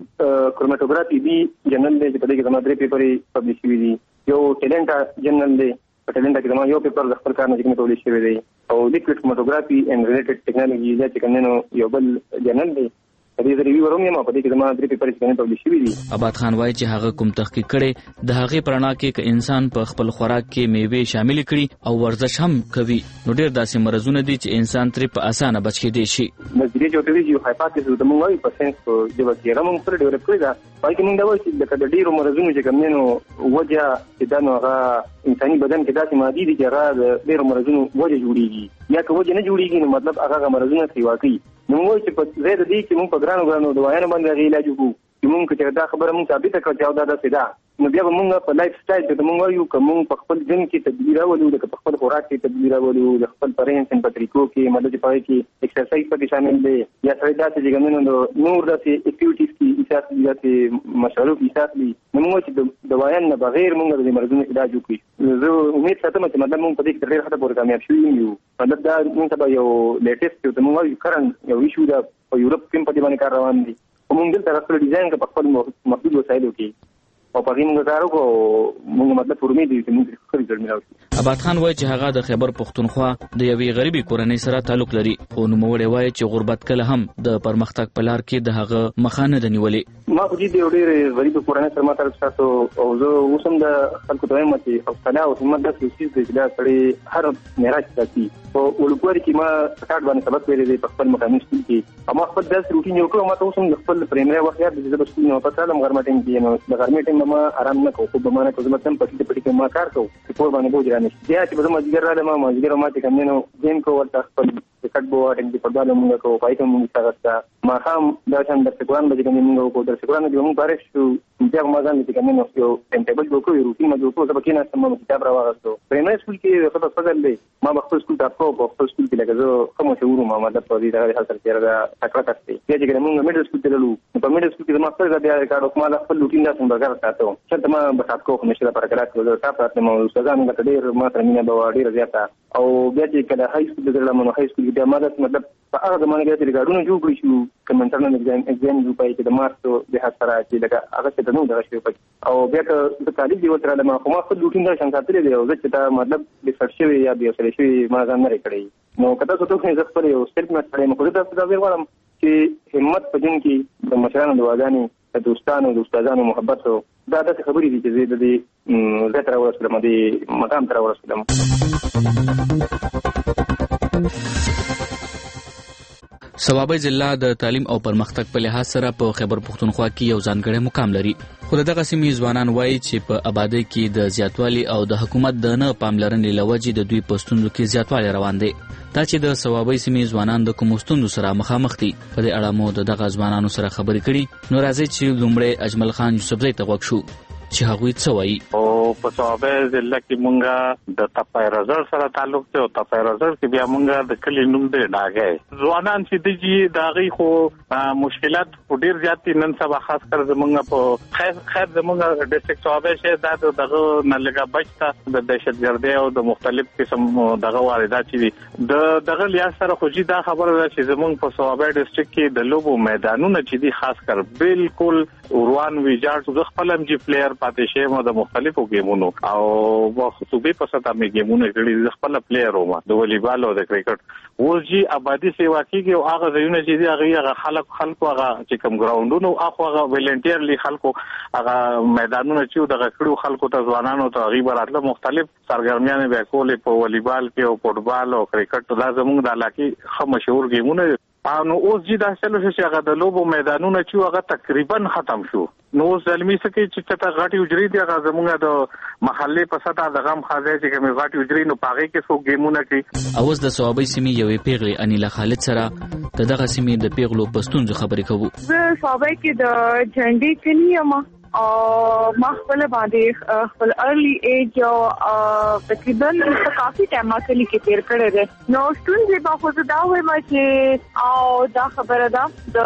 یو کروماتوګرافي دی جرنل دی چې په دې کې زما 3 پیپر پبلش شوي دي. یو ټیلنټا جرنل دی په ټیلنټا کې زما یو پیپر د خپل کار نه چې پبلش شوی دی او لیکوډ کروماتوګرافي اینڈ ریلیټډ ټیکنالوژي دا چې کومه یو بل جرنل دی د ریویور هم ما په دې کې زما 3 پیپر چې پبلش شوي دي. آباد خان وایي چې هغه کوم تحقیق کړي د هغه پرانا کې انسان په خپل خوراک کې میوه شامل کړي او ورزش هم کوي نو ډېر داسې مرزونه دي چې انسان ترې په اسانه بچ کېدی شي. نظریه جوړوي چې هایپوتیسز د موږ په سنس په د وکیره موږ سره ډیولپ کړی دا پای کې موږ دا وایو چې د ډېرو مرزونو چې کومینو وجه چې دا نو هغه انساني بدن کې داسې مادي دي چې هغه د ډېرو مرزونو وجه جوړیږي یا که وجه نه جوړیږي نو مطلب هغه مرزونه تری واقعي نو موږ چې په زیاده دي چې موږ په ګرانو دوايانو باندې علاج وکړو چې موږ چې دا خبره موږ ثابت کړو چې دا څه ده نو بیا موږ په لایف سټایل کې موږ یو کوم په خپل ژوند کې تدبیر راولو د خپل خوراک کې تدبیر راولو د خپل پرهیز په طریقو کې مدد پای کې ایکسرسایز پکې شامل دي یا څه داسې څنګه نور داسې اکټیویټیز کې اساس دي داسې مشروع اساس دي نو موږ چې دوايان نه بغیر موږ د مرزونو علاج وکړو. زه امید ساتم چې مطلب موږ په دې کې ډېر حد پورې کامیاب شو یو مطلب دا موږ ته یو لیټیسټ چې موږ کرن یو ایشو دا په یورپ کې په دې باندې کار روان دي موږ دلته خپل ډیزاین په خپل محدود وسایلو کې او په موږ کار وکړو موږ مطلب فرمې دي چې موږ خپل ځل ملاوي. آباد خان وایي چې هغه د خیبر پښتونخوا د یوې غریبي کورنۍ سره تعلق لري خو نوموړی وایي چې غربت کله هم د پرمختګ په لار کې د هغه مخه نه ده نیولې. ما خو دې ډېر غریب کورنۍ سره ما تعلق ساتو او زه اوس هم د خلکو ته وایم چې حوصله او همت داسې څیز دی چې دا سړی هر معراج ساتي. په ولګوري کې ما سټارټ باندې سبق ویلې په خپل مقامي سکول کې اما خپل داسې روټین یو کړو ما ته اوس هم خپل پرایمري وخت یاد دي چې د سکول نه په سلام غرمه ټیم کې نو د غرمې ټیم ما آرام نه کوم په معنا کوم تم پټي پټي ما کار کوم چې په باندې بوج رانه بیا چې په مازیګر رااله ما مازیګر ما چې کوم نو گیم کو ورته خپل کټ بو اټینګ په بدل موږ کو پای کوم موږ تاسو ما هم دا څنګه د څنګه باندې کوم موږ کو در څنګه د موږ بارش بیا ما ځان چې کوم نو یو ټیم ټیبل جوړ روټین ما جوړ کړو چې کینه سم کتاب راوغستو پرایمري سکول کې خپل فضل دی ما خپل سکول ته په خپل سکول کې لکه کوم څه ورو ما مطلب په دې ډول حاصل کړی دا تکړه کړی چې چې موږ میډل سکول ته لولو په میډل سکول کې ما خپل بیا کارو کوم خپل روټین دا څنګه راځه تاسو چې ما به تاسو کو همیشه لپاره کړه چې تاسو ته مو سزا موږ ته ډیر ما تر مینه به ډیر زیاته او بیا چې کله های سکول دغه منو های سکول کې ماده مطلب په هغه زمانه کې چې ریکارډونه جوړ کړی شو کمنټرنل ایگزام جوړ پای چې د مارکس د حسره چې لکه هغه څه نو دغه شی او بیا د کالج دی وتره له ما خو لوټین دا څنګه ترې دی او چې دا مطلب د سرچوي یا بیا سره شي ما ځان نه کړی نو کله څه ته څه خپل یو سټیپ نه کړی مخ دا ویل چې همت پدین کې د مشرانو د واګانی د دوستانو د استادانو محبت دا د خبرې دي چې د دې زه تر ورسره مې مقام تر ورسره صوابی ضلع د تعلیم او پرمختګ په لحاظ سره په خیبر پختونخوا کې یو ځانګړی مقام لري خو دغه سیمې ځوانان وایي چې په آبادی کې د زیاتوالي او د حکومت د نه پاملرنې لوجې د دوی په ستونزو کې زیاتوالی روان دی دا چې د صوابی سیمې ځوانان د کوم ستونزو سره مخامخ دي په دې اړه مو دغه ځوانانو سره خبرې کړي نو راځي چې لومړی اجمل خان یوسفزی ته غوږ شو چې هغوی څه وایي او په صوابی ضلع کې مونږه د تپای رزر سره تعلق دی او تپای رزر کې بیا مونږه د کلی نوم دی ډاګه ځوانان چې دي داغي خو مشکلات ډیر زیات نن سبا خاص کر زمونږ په خیر زمونږ ډیسټریکټ صوابی شه دا دغه نلګه بچته د دهشتګردي او د مختلف قسم دغه واردات دي دغه لیا سره خو جی دا خبره ده چې زمونږ په صوابی ډیسټریکټ کې د لوبو میدانونه چې دي خاص کر بالکل روان ویجاړ د خپلم جی پلیئر پاتې شي مو د مختلفو گیمونو او صوبې په سطح مې گیمونه کړي خپل پلیئر ومه د والیبال او د کرکټ ورجی آبادی سیوا کیږي او هغه ځایونه چې دي هغه خلکو هغه چې کوم ګراوندونو هغه ولنټیرلی خلکو هغه میدانونه چې دغه کړو خلکو ته ځوانانو ته غیبه راتله مختلف سرګرمیان به کولې په والیبال کې او فوټبال او کرکټ دا زموږ د علاقې خو مشهور گیمونه نو اوس جی دا چلو چې هغه د لوبو میدانونه چې هغه تقریبا ختم شو نو زلمی سکه چې ته غاټي وجري دی هغه زموږ د محلې په سطح د غم خاځي چې کوم غاټي وجري نو پاغي کې څو گیمونه کوي اوس د صوابی سیمې یوې پیغلې انیلا خالد سره دغه سیمې د پیغلو پښتون خبرې کوو زه صوابی کې د جنډي کلیما او ما خپل باندې خپل ارلی ایج او تقریبا کافي ټایم کلی کې تیر کړی دی نو ستونزې به خو دا وایم چې او دا خبره ده د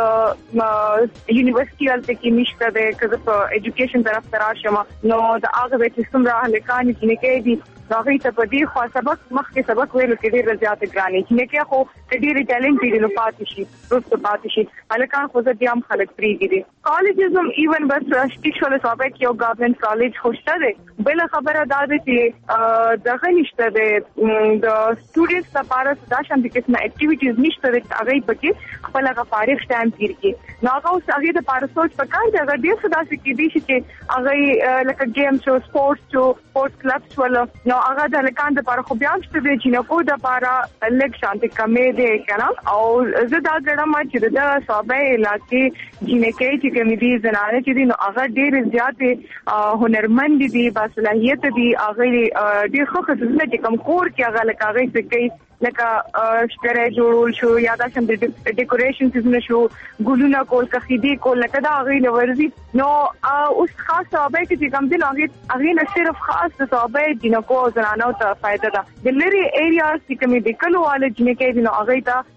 یونیورسيټي الته کې نشته ده که په ایجوکیشن طرف ته راشم نو د هغه چې څومره هلکان چې نه کوي هغه ته په دې خو سبق مخکې سبق ویلو کې ډېر زیات ګراني چې نه کې خو ډېر ټالنټ دي نو پاتې شي روسته پاتې شي هلکان خو ځکه هم خلک فری دي کالجز هم ایون بس شول صوبه کې یو گورنمنت کالج خوشته ده بل خبره دا ده چې دغه نشته ده د سټوډنټس لپاره دا شان د قسمه اکټیویټیز نشته ده هغه پکې خپل هغه فارغ ټایم تیر کې نو هغه اوس هغه د لپاره سوچ پکار دی هغه ډیر څه داسې کې دي چې هغه لکه گیم شو سپورټس کلب شول نو هغه د لکان د لپاره خو بیا شته دي چې نو کو د لپاره لک شانتي کمې دي کنه او زه دا ګړم چې د صوبه علاقې جنکې چې کوم دي زنانه چې دي نو هغه ډیر زیات هنرمند دي باصلاحیت دي هغه ډیر ښه خصوصیت چې کوم کور کې هغه لکه هغه څه کوي لکه شکره جوړول شو یا دا شم د ډیکوریشن څه شو ګلونه کول کخیدي کول لکه دا هغه لورزي نو اوس خاص صوبه کې کوم دي هغه نه صرف خاص صوبه جنکو زنانو ته فائدہ ده د لری ایریاز چې کوم دي کلو والے جنکې دي نو هغه ته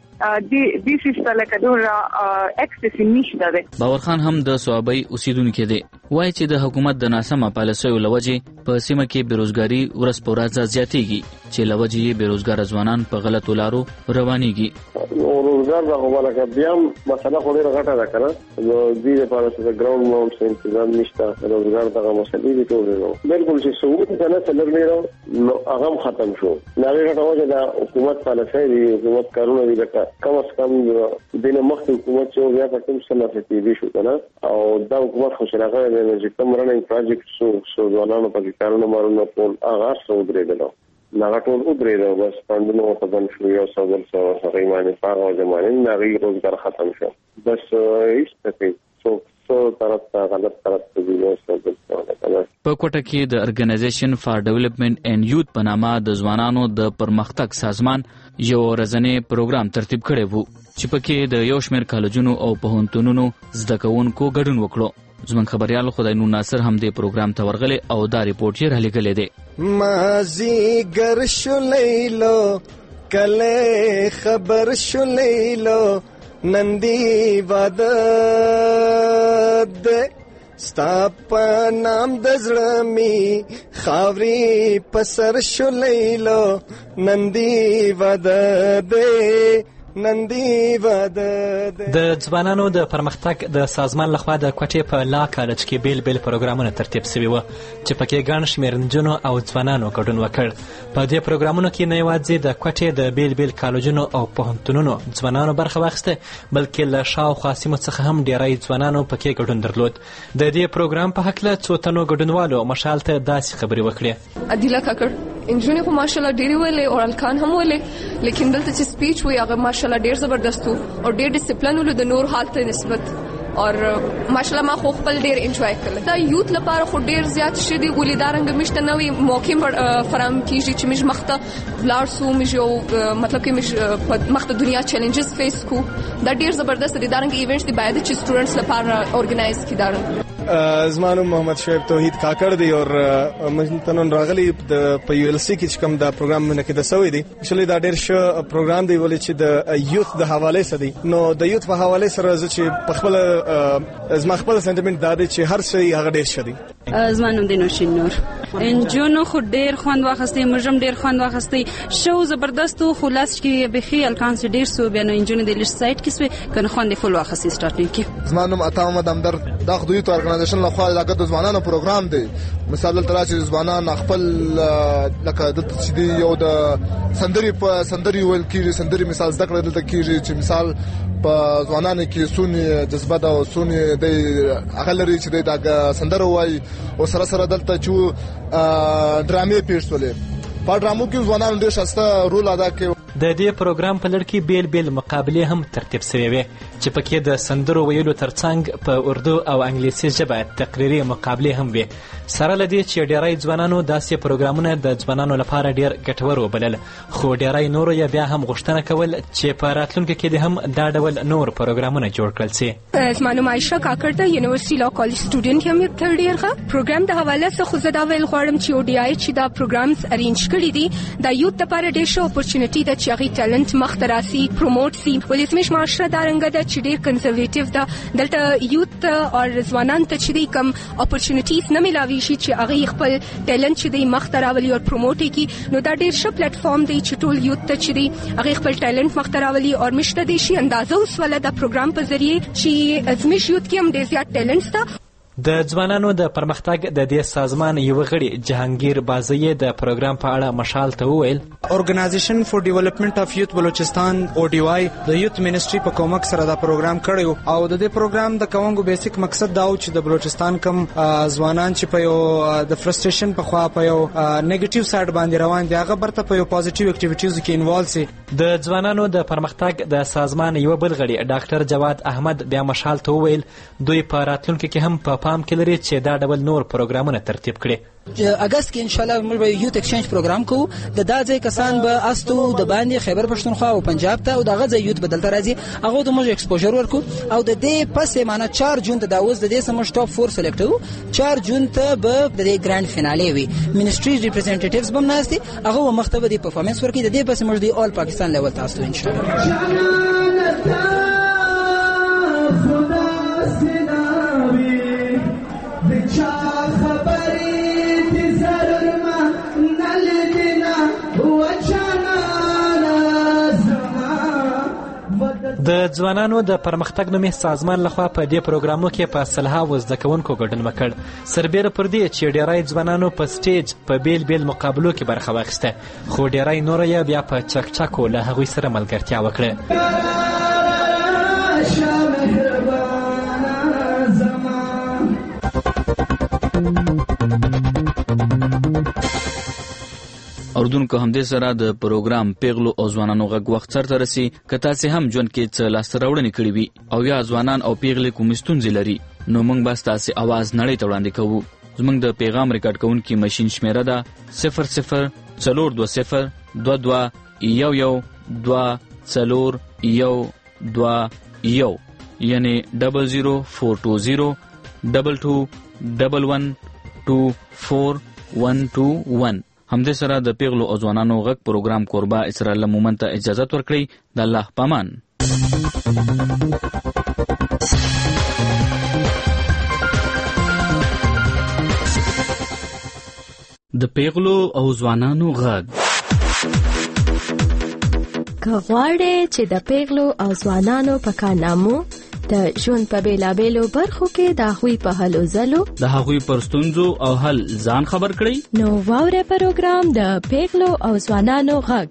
د سیستم لکه دورا اکسس نشته ده باور خان هم د صوابی اوسیدونکو دی وایي چې د حکومت د ناسمه پالیسیو لوجې په سیمه کې بیروزګاری ورځ په ورځ زیاتېږي چې لوجې بیروزګار ځوانان په غلطو لارو روانيږي او روزګار د غواړه کې بیا مسله خو ډیره غټه ده کنه نو دې لپاره چې ګراوند ماونټ تنظیم نشته روزګار دغه مسلې دي ټول نو بالکل چې سعودي کنه څلور میرو نو هغه ختم شو نه غواړم چې د حکومت پالیسي دی حکومت کارونه دي لکه کم از کم د مخکې حکومت چې بیا په کوم څه نه دي شو کنه او دا حکومت خو شراغه د چې کوم رننګ پروجیکټ سو ځوانانو په کارونه مارونه ټول هغه سو درېدل نه ټول درېدل بس پاندونو په بل شو یو څو بل څو هغه معنی فارغ زمانه نه روزګار ختم شو بس هیڅ څه طرف ته غلط طرف ته دی په کوټه کې د ارګنایزیشن فار ډیولپمنٹ اینڈ یوث په نامه د ځوانانو د پرمختګ سازمان یو ورځنی پروګرام ترتیب کړی وو چې پکې د یو شمېر کالجونو او پوهنتونونو زده کوونکو ګډون وکړو زموږ خبريال خدای نور ناصر هم د پروګرام ته ورغلی او دا ریپورت یې رالیږلی دی مازی گر شو لیلو کله خبر شو لیلو نندی واد ستا په نام د زړه می خاورې په سر شو لیلو نندي وده دې د ځوانانو د پرمختګ د سازمان لخوا د کوټې په لا کالج کې بیل بیل پروګرامونه ترتیب شوي وو چې پکې ګڼ شمېر نجونو او ځوانانو ګډون وکړ. په دې پروګرامونو کې نه یوازې د کوټې د بیل بیل کالجونو او پوهنتونونو ځوانانو برخه واخیسته، بلکې له شاوخوا سیمو څخه هم ډیری ځوانانو پکې ګډون درلود. د دې پروګرام په هکله څو تنو ګډونوالو مشال ته داسې خبرې وکړې. عدیله کاکړ انجونې خو ماشاءالله ډېرې ویلې او الکان هم ویلې، لیکن دلته چې سپیچ وی هغه ماشاءالله ډېر زبردست و او ډېر ډیسپلن ولو د نور حالت نسبت، اور ماشاءالله ما خو خپل ډېر انجوای کړل. دا یوت لپاره خو ډېر زیات شدي ولې دا رنګ مشته نوې موقع فراهم کیږي چې موږ مخته لاړ سو، موږ یو مطلب کې موږ مخته دنیا چیلنجز فیس کو. دا ډېر زبردست دي. دا رنګ ایونټس دی باید چې سټوډنټس لپاره اورګنایز کړي. دا رنګ زما نوم محمد شعیب توحید کاکړ دی او موږ نن راغلي د په یو ال سی کې چې کوم دا پروګرام منعقد شوی دی. شلې دا ډېر ښه پروګرام دی ولې چې د یوث د حواله سره دی. نو د یوث په حواله سره چې په خپل زما خپل سنټیمنت دا دی چې هر څه هغه ډېر ښه دی. زما نوم دی نوشین نور. انجونو خو ډېر خوند واخیستی، موږ هم ډېر خوند واخیستی. شو زبردست و خلاص کې بخي الکانس ډېر سو بیا نو انجونو د لیست سایت کې سوی کنه خوند فل واخیستی سٹارټینګ کې. زما نوم عطا محمد همدر. دا خو دوی ارګنایزیشن له خوا د ځوانانو پروګرام دی. مثال دلته چې ځوانان خپل لکه د یو د سندري ویل کېږي، سندري مثال زده کړه دلته کېږي چې مثال په ځوانانو کې سونی جذبه ده او سونی د هغه لري چې د سندره وایي او سره سره دلته چې ډرامې پیښ شولې. په ډرامو کې ځوانان ډېر ښایسته رول ادا کوي. د دې پروګرام په لړ کې بیل بیل مقابلې هم ترتیب شوې وې چې پکې د سندرو ویلو ترڅنګ په اردو او انګلیسي ژبه تقریري مقابلې هم وې. سره له دې چې ډیری ځوانانو داسې پروګرامونه د ځوانانو لپاره ډیر ګټور وبلل، خو ډیری نورو یې بیا هم غوښتنه کول چې په راتلونکي کې هم دا ډول نور پروګرامونه جوړ کړل شي. زما نوم عایشه کاکړ ده، یونیورسيټي لا کالج سټوډنټ یم. تر ډیرغه پروګرام د حواله څخه خو زه دا ویل غواړم چې او ډی آی چې دا پروګرامز ارینج کړي دي دا یوت لپاره ډیر ښه اپورچونټی ده چې هغه ټالنت مختراسي پروموټ سي. ولې زموږ معاشره دا رنګ ده چې ډیر کنزرویټیو ده. دلته یوت او ځوانان ته چې کم اپورچونټیز نه ملاوي شي چې هغه خپل ټالنت چې دی مختراولي او پروموټ کی. نو دا ډیر ښه پلیټ فارم دی چې ټول یوت ته چې دی هغه خپل ټالنت مختراولي او مشته دي شي اندازه اوس ولا دا پروګرام په ذریعه چې زموږ یوت کې هم ډیر زیات ټالنټ ده. د ځوانانو د پرمختګ د دې سازمان یو غړي جهانگیر بازی د پروګرام په اړه مشال ته وویل. اورګنایزیشن فور ډیولپمنٹ اف یوت بلوچستان او ډی واي د یوت منیسټری په کومک سره دا پروګرام کړیو او د دې پروګرام د کوونګو بیسیک مقصد دا و چې د بلوچستان کم ځوانان چې په یو د فرستریشن په خوا په یو نیگیټیو سایډ باندې روان دي هغه برته په یو پوزټیو اکټیویټیز کې انوالو سي. د ځوانانو د پرمختګ د سازمان یو بل غړي ډاکټر جواد احمد بیا مشال ته وویل دوی په راتلونکي کې هم په پام کې لري چې دا ډول نور پروګرامونه ترتیب کړي. اگست کې ان شاء الله موږ به یوت ایکسچینج پروګرام کوو. د دازې کسان به استو د باندې خیبر پښتونخوا او پنجاب ته او دغه ځای یوت بدلته راځي هغه د موږ ایکسپوژر ورکو او د دې پسې معنا 4 جون ته د اوس د دې سم ټاپ 4 سلیکټ وو. 4 جون ته به د ګرانډ فیناله وي. منیسټری ریپرزنټیټیوز به ناشتي هغه مختبه دی پرفارمنس ورکړي. د دې پسې موږ د آل پاکستان لیول تاسو ان شاء الله. د ځوانانو د پرمختګ نومي سازمان لخوا په دې پروګرامو کې په صلاح وزده کوونکو ګډون وکړ. سربېره پر دې چې ډیری ځوانانو په سټیج په بیل بیل مقابلو کې برخه واخیسته، خو ډیری نور یې بیا په چکچکو له هغوی سره ملګرتیا وکړه. اوردونکو همدې سره د پروګرام پیغلو او ځوانانو غږ وخت سره رسي. که تاسې هم ژوند کې څه لاسته راوړنې کړې وي او یا ځوانان او پیغلې کومې ستونزې لري نو موږ به ستاسې اواز نړۍ ته وړاندې کوو. زموږ د پیغام ریکارډ کوونکي ماشین شمیره ده 0042224241 یعنی 004202211242121. همدې سره د پیغلو او ځوانانو غږ پروګرام کوربه اسرائیل مومن ته اجازه ورکړي. د الله پامان. د پیغلو او ځوانانو غږ. که غواړئ چې د پیغلو او ځوانانو په کارنامو د ژوند په بیلابیلو برخو کې د هغوی په هلو ځلو د هغوی پر ستونزو او حل ځان خبر کړئ، نو واورئ پروګرام د پیغلو او ځوانانو غږ.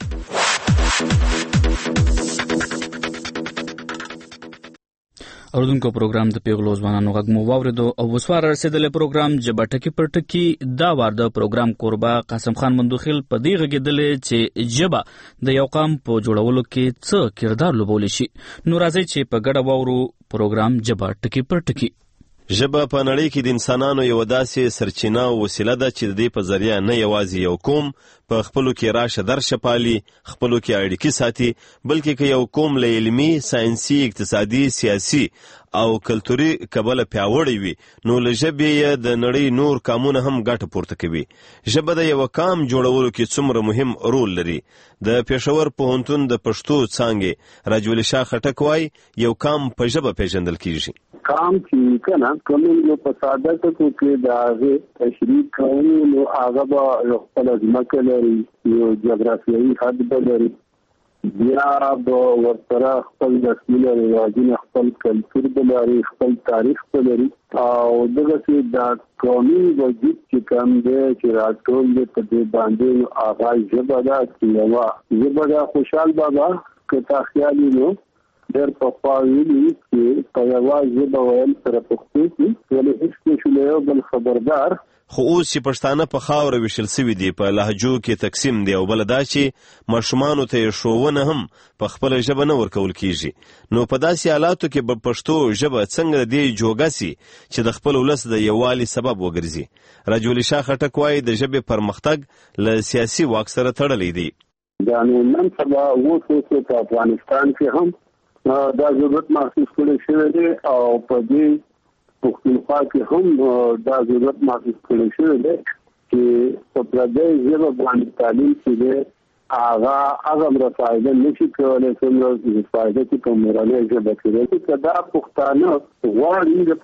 اوردونکو پروګرام د پیغلو ځوانانو غږ مو واوریدو او وسوار رسیدلې پروګرام جبه ټکی پر ټکی دا وار د پروګرام کوربه قاسم خان مندوخیل په دې غږیدلې چې جبه د یو قام په جوړولو کې څه کردار لوبولی شي. نو راځي چې په ګډه واورو پروګرام جبه ټکی پر ټکی. ژبه په نړۍ کې د انسانانو یو داسې سرچینه او وسیله ده چې د دې په ذریعه نه یوازې یو قوم په خپلو کې راشه درشه پالي، خپلو کې اړیکې ساتي، بلکې که یو قوم له علمي، ساینسي، اقتصادي، سیاسي او کلتوري کبله پیاوړی وي، نو له ژبې یې د نړۍ نور قامونه هم ګټه پورته کوي. ژبه د یو قام جوړولو کې څومره مهم رول لري. د پېښور پوهنتون د پښتو څانګې راجول شاه خټک وایي یو قام په ژبه پیژندل کیږي. قام چې کنه کوم یو په ساده ټکو کې د هغه تشریح کوي، نو هغه به یو خپل ځمکه لري، یو جغرافیایي حد به لري، بیا به ورسره خپل رسمي رواجونه، خپل کلتور به لري، خپل تاریخ به لري، او دغسې د قومي وجود چې کوم دی چې راټول دی په دې باندې هغه ژبه ده چې یوه ژبه ده. خوشحال بابا که تا خیال وي نو ډېر پخوا ویلي چې په یوه ژبه ویل سره پښتو کړي، ولې هېڅ نشو له یو بل خبردار. خو اوس چې پښتانه په خاوره ویشل سوي دي، په لهجو کې تقسیم دی، او بله دا چې ماشومانو ته یې ښوونه هم په خپله ژبه نه ورکول کیږي. نو په داسې حالاتو کې به پښتو ژبه څنګه د دې جوګه سي چې د خپل ولس د یووالي سبب وګرځي. راجول شاه خټک وایي د ژبې پرمختګ له سیاسي واک سره تړلی دی. دا نن سبا اوس په افغانستان کې هم دا ضرورت محسوس کړی شوی دی، او په دې پښتونخوا کې هم دا ضرورت محسوس کړی شوی دی چې په پردۍ ژبه باندې تعلیم چې دی هغه هغه فایده نشي کولی څومره فایده چې په مورنۍ ژبه کې دی. که دا پښتانه غواړي د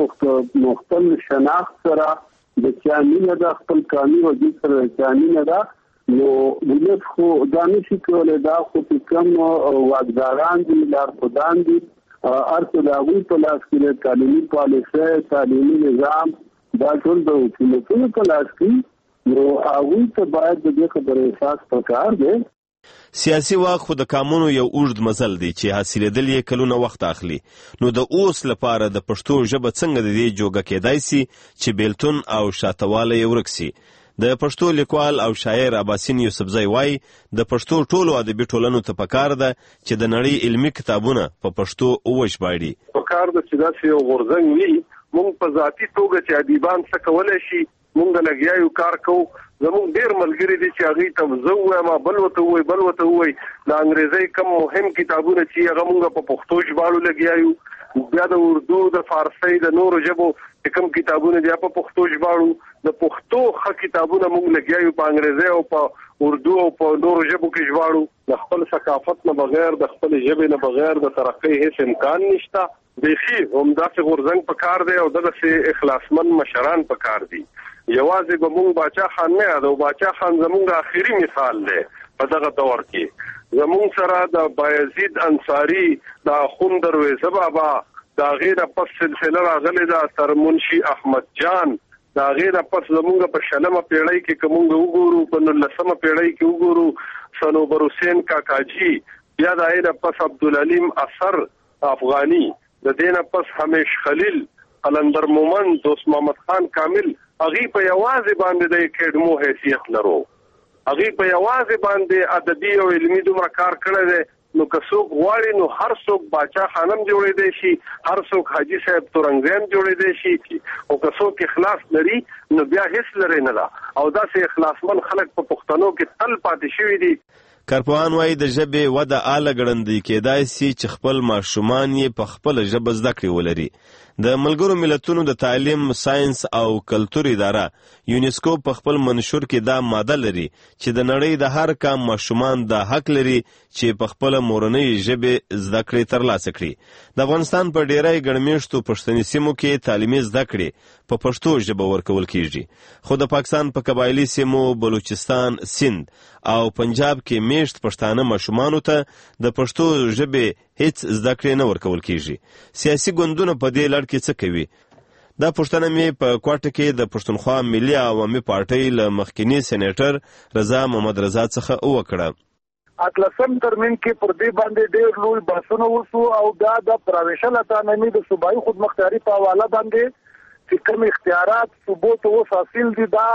خپل شناخت سره د چا مینه ده، خپل قومي وجود سره د چا مینه ده، نو دولت خو دا نشي کولی. دا خو چې کوم واکداران دي، لارښودان دي، هر څه د هغوی په لاس کې دی، تعلیمي پالیسۍ، تعلیمي نظام، دا ټول د حکومتونو په لاس کې، نو هغوی ته باید د دې خبرې احساس پکار دی. سیاسي واک خو د قانونو یو اوږد مزل دی چې حاصلېدل یې کلونه وخت اخلي. نو د اوس لپاره د پښتو ژبه څنګه د دې جوګه کېدای سي چې بیلتون او شاتواله یې ورک سي. د پښتو لیکوال او شاعر عباسین یوسفزی وایي د پښتو ټولو ادبي ټولنو ته پکار ده چې د نړۍ علمي کتابونه په پښتو وژباړي. پکار ده چې داسې یو غورځنګ وي. موږ په ذاتي توګه چې ادیبان څه کولی شي، موږ لګیا یو کار کوو. زموږ ډېر ملګري دي چې هغوی ته زه ووایم، بل ورته ووایي، بل ورته ووایي. د انګریزۍ کم مهم کتابونه چې هغه موږ په پښتو ژباړو لګیا یو، بیا د اردو، د فارسۍ، د نورو ژبو چې کوم کتابونه دي په پښتو ژباړو. د پښتو ښه کتابونه موږ لګیا یو په انګریزۍ او په اردو او په نورو ژبو کې ژباړو. د خپل ثقافت نه بغیر، د خپل ژبې نه بغیر د ترقۍ هیڅ امکان نشته. بیخي همداسې غورځنګ پکار دی او دغسې اخلاصمند مشران پکار دي. یوازې به موږ باچا خان نه یادو. باچا خان زموږ آخري مثال دی په دغه دور کې. زموږ سره د بایزید انصاري، د اخوند درویزه بابا، د هغې نه پس سلسله راغلې ده تر منشي احمد جان، د هغې نه پس زموږ په 20مه پېړۍ کې که موږ وګورو، په 19مه پېړۍ کې وګورو صنوبر حسین کاکاجي، بیا د هغې نه پس عبدالعلیم اثر افغاني، د دې نه پس همیش خلیل، قلندر مومند، دوست محمد خان کامل، هغوی په یوازې باندې د اکیډمو حیثیت لرو. هغوی په یوازې باندې ادبي او علمي دومره کار کړی دی. نو که څوک غواړي نو هر څوک باچا خانم جوړېدی شي، هر څوک حاجي صاحب تورنګزی هم جوړېدی شي، او که څوک اخلاص لري نو بیا هیڅ لري نه ده. او داسې اخلاصمن خلک په پښتنو کې تل پاتې شوي دي. کارپوهان وایي د ژبې وده اعلی ګړندی کېدای سي چې خپل ماشومان یې په خپله ژبه زده کړې ولري. د ملګرو ملتونو د تعلیم، ساينس او کلتور اداره یونیسکو په خپل منشور کې دا ماده لري چې د نړۍ د هر قام ماشومان د حق لري چې په خپل مورنۍ ژبه زده کړې ترلاسه کړي. د افغانستان په ډیری ګڼمېشتو پښتني سیمو کې تعلیمي زده کړې په پښتو ژبه ورکول کیږي، خو د پاکستان په قبایلی سیمو بلوچستان، سند او پنجاب کې میشت پښتانه ماشومانو ته د پښتو ژبه هیڅ زده کړې نه ورکول کیږي. سیاسي ګوندونه په دې لړ کې څه کوي؟ دا پوښتنه مې په کوټه کې د پښتونخوا ملي عوامي پارټۍ له مخکنی سېنیټر رضا محمد رضا څخه وکړه. اطلسم ترمن کې پر دې باندې ډېر لوی بحثونه وشو او دا د پروینشل اتانومي د صوبایي خودمختاري په حواله باندې چې کوم اختیارات صوبو ته وساسیل دي، دا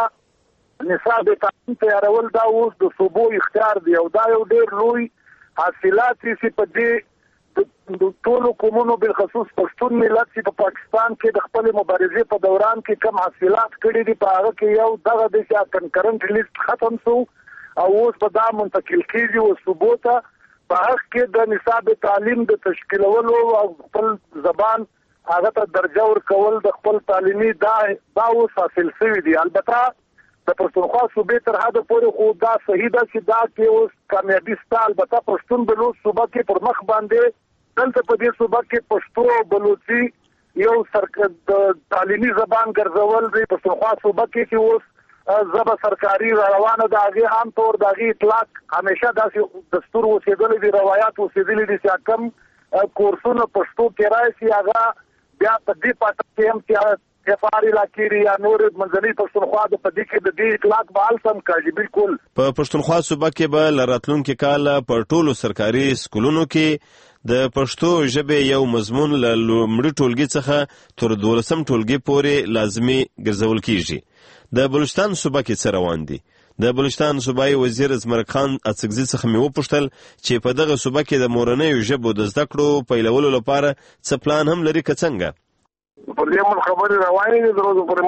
نصاب تعلیم تیارول دا اوس د صوبو اختیار دی او دا یو ډېر لوی حاصلات چې په دې د ټولو قومونو بالخصوص پښتون ملت چې په پاکستان کې د خپل مبارزې په دوران کې کم حاصلات کړي دي په هغه کې یو دغه د کنکرنت لیست ختم شو او اوس په دا منتقل کېږي او صوبو ته په حق کې د نصاب تعلیم د تشکیلولو او خپل زبان هغه ته درجه ورکول د خپل تعلیمي دا اوس حاصل شوی دی. البته د پښتونخوا صوبې تر حده پورې خو دا صحیح ده چې دا کې اوس کامیابي شته. البته پښتون بلوچ صوبه کې پر مخ باندې دلته په دې صوبه کې پښتو او بلوچي یو د تعلیمي زبان ګرځول دی. پښتونخوا صوبه کې چې اوس زبه سرکاري روانه ده، هغې عام طور د هغې اطلاق همیشه داسې دستور اوسېدلی دي، روایات اوسېدلي دي چې کم کورسونه پښتو کې راشي هغه بیا په دې پاټه کې هم چې افار علاقې یا نور منځنۍ پښتونخوا د په دې کې د دې اطلاق به حل سم کړي. بالکل په پښتونخوا صوبه کې به له راتلونکي کاله په ټولو سرکاري سکولونو کې د پښتو ژبې یو مضمون له لومړي ټولګي څخه تر 12م ټولګي پورې لازمي ګرځول کیږي. د بلوچستان صوبه کې څه روان دي؟ د بلوچستان صوبایي وزیر زمرک خان اڅکزي څخه مې وپوښتل چې په دغه صوبه کې د مورنۍ ژبو د زده کړو پیلولو لپاره څه پلان هم لري که څنګه؟ پر دې مل خبرې روانې دي، دروازه پر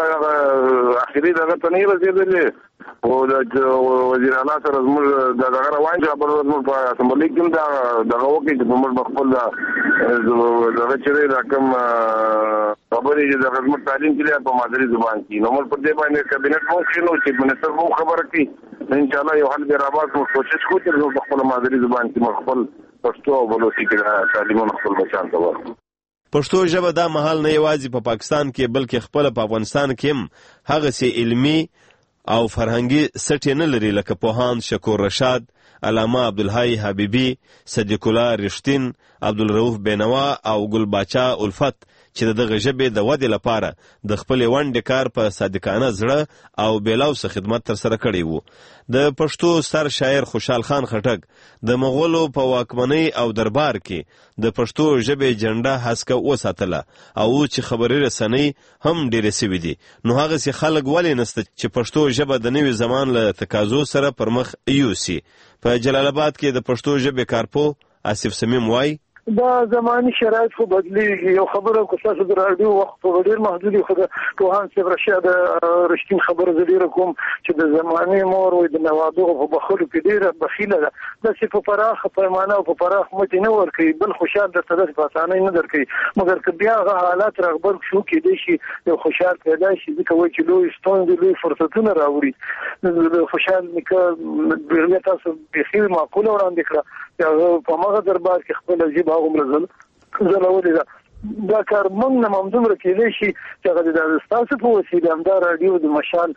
مل اخري دغه ته نه رسېدلې او د وزیر اعلی سره زموږ دغه روان دي، خبره زموږ په اسمبلی کې دغه وکړي چې موږ خپل دغه چې رقم خبرې چې دغه زموږ تعلیم کې په مادري زبان کې نو موږ پر دې باندې کابینټ مو شنو چې منستر مو خبره کوي ان شاء الله یو حل به راوځي. مو کوشش کوو چې خپل مادري زبان کې مو خپل پښتو او بلوچي کې تعلیمونه خپل بچان ته ورکړو. پښتو ژبه دا مهال نه یوازې په پاکستان کې بلکې خپل په افغانستان کې هم هغه سي علمي او فرهنګي سټې نه لري لکه پوهاند شکور رشاد، علامه عبدالحی حبیبی، صدیق الله رښتین، عبدالرؤف بینوا او ګل باچا الفت چې دغه ژبې د ودې لپاره د خپل ونډې کار په صادقانه زړه او بیلوسه خدمت تر سره کړی وو. د پښتو ستر شاعر خوشحال خان خټک د مغولو په واکمنۍ او دربار کې د پښتو ژبې جنډه هسکه وساتله او چې خبري رسنۍ هم ډېرې سوي دي، نو هغه سي خلک ولې نسته چې پښتو ژبه د نوي زمان له تقاضو سره پر مخ یوسي. په جلال آباد کې د پښتو ژبې کارپو آصف سمیم وای دا زماني شرایط خو بدلیږي. یو خبره کو تاسو د راډیو وخت په ډیر محدودي خو د پوهان صاحب رشاد رښتین خبره زړه کوم چې د زماني مور او د نوادو په بخلو کې ډیره بخیله ده، د څه په پراخه پیمانه او په پراخ مت نه ور کوي بل خوشحال د تدریس په اسانه نه در کوي، مګر که بیا غو حالات رغبر شو کې دي شي یو خوشحال پیدا شي ځکه وایي چې لوی ستوند لوی فرصتونه راوړي. د خوشحال نکاح بیرته تاسو به خیر معقوله وړاندې کړه په ماغه دربار کې خپل ژبه هغه مرزل زلولې ده دا کار موږ نه ممدومره کېدای شي چې هغه د ستاسو په وسیله همدا راډیو د مشال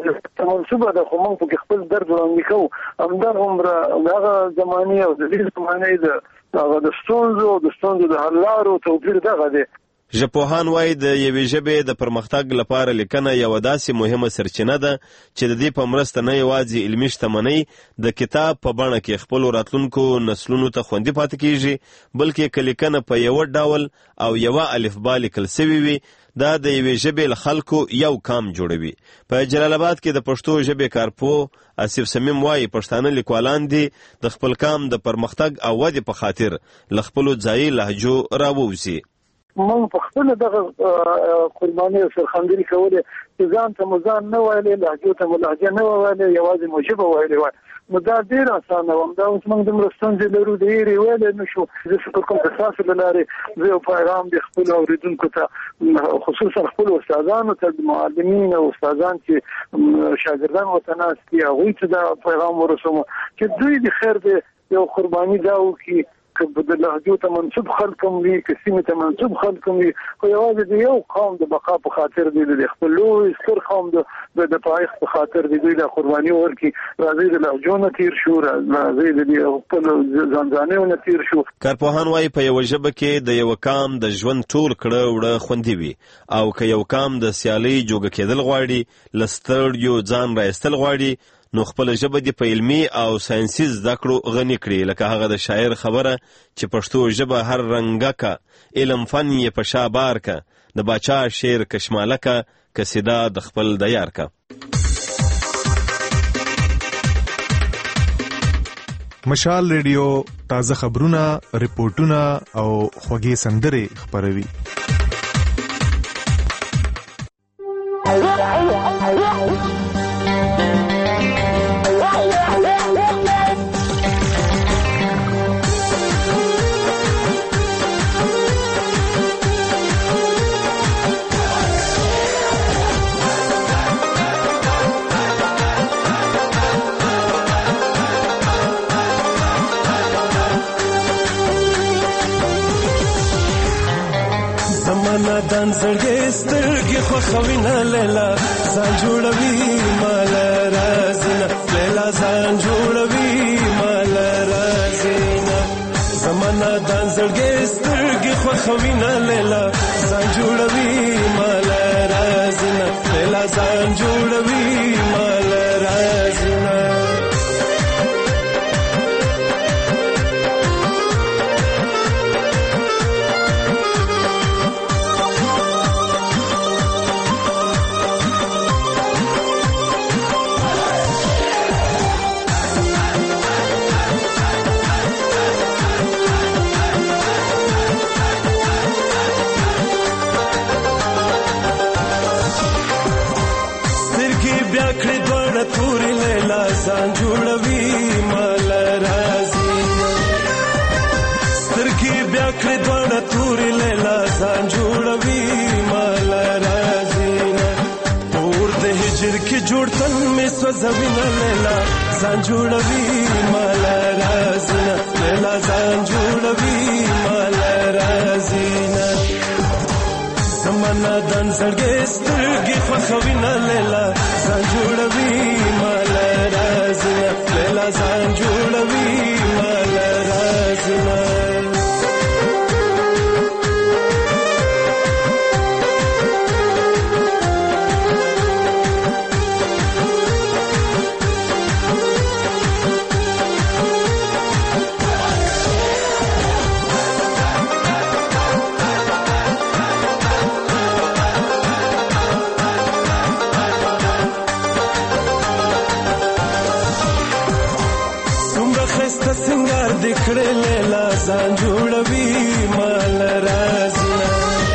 منصوبه ده خو موږ په خپل درد وړاندې کوو همدا هم هغه زماني او د دې زماني د هغه د ستونزو د حل لارو توپیر دغه دی. ژبپوهان وایي د یوې ژبې د پرمختګ لپاره لیکنه یوه داسې مهمه سرچینه ده چې د دې په مرسته نه یوازې علمي شتمنۍ د کتاب په بڼه کې خپلو راتلونکو نسلونو ته خوندي پاتې کیږي، بلکې که لیکنه په یوه ډول او یوه الفبا لیکل سوي وي دا د یوې ژبې له خلکو یو کام جوړوي. په جلال آباد کې د پښتو ژبې کارپو آصف سمیم وایي پښتانه لیکوالان دي د خپل کام د پرمختګ او ودې په خاطر له خپلو ځایي لهجو راووځي. موږ په خپل دغه قرباني او سرخندري کولې چې ځان ته مزان نه وایي لهجه ته لهجه نه وایي یوازې موجبه وایي نو دا ډیر اسانه و دا اوس موږ د مرستندې لرو د یې ویل نشو د فکر کوم تاسو لاره زه پیغام د خپل اوریدونکو ته خصوصا خپل استادانو ته معلمین او استادان چې شاګردان وتناستي هغه ته دا پیغام ورسوم چې دوی د خیر د یو قرباني داو کې که د لهجو ته منسوب خلکم وي که سیمې ته منسوب خلکم وي خو یوازې د یو قوم د بقا په خاطر دی د خپل لوی ستر قوم د پایښت په خاطر دی دوی د قرباني ورکړي راځي د لهجو نه تیر شو راځي د خپل ځانځانیو نه تیر شو. کارپوهان وايي په یو ژبه کې د یو قام د ژوند ټول کړه وړه خوندي وي او که یو قام د سیالۍ جوګه کېدل غواړي لستر یو ځان راایستل غواړي نو خپل ژبه د په علمي او ساينسي زده کړو غني کړي لکه هغه د شاعر خبره چې پښتو ژبه هر رنګه کا علم فن یې په شابار کا د باچا شعر کشماله کا قصیده د خپل د یار کا. مشال ریډیو تازه خبرونه ریپورتونه او خوږې سندرې خبروي. دان زړګي سترګي خوښوي نه لیلا ځان جوړوي مال رازینا لیلا ځان جوړوي مال رازینا زمانہ دان زړګي سترګي خوښوي نه لیلا ځان جوړوي مال رازینا لیلا ځان جوړوي مال رازینا. توري لیلا ځان جوړوي مال رازینا سترګې بیا کړې دوړه توري لیلا ځان جوړوي مال رازینا پور د هجر کې جوړ تن مې سوځوي نه لیلا ځان جوړوي مال رازینا لیلا ځان جوړوي مال رازینا زمانہ دن زړګي سترګې خوښوي نه لیلا ځان جوړوي مال رازینا لیلا ځان جوړوي مال رازینا. سنگار دکھڑے لیلا ځان جوړوي مال رازینا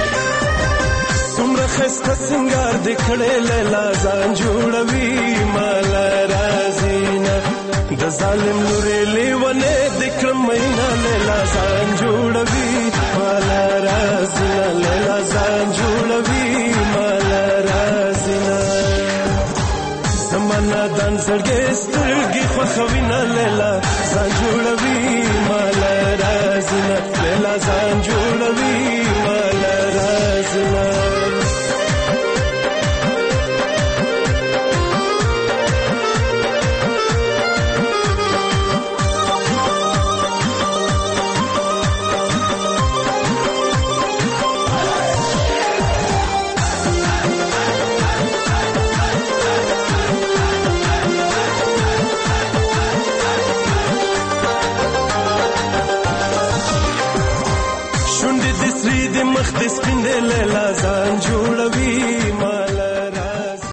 تمره خسته سنگار دکھڑے لیلا ځان جوړوي مال رازینا د ظالم لوري لیونه دکړم مینا لیلا ځان جوړوي مال رازینا لیلا ځان جوړوي مال رازینا زمانہ دان زړګي سترګي خوښوي نه لیلا ځان جوړوي مال رازینا لیلا ځان جوړوي مال رازینا. مخ د سپین لیلا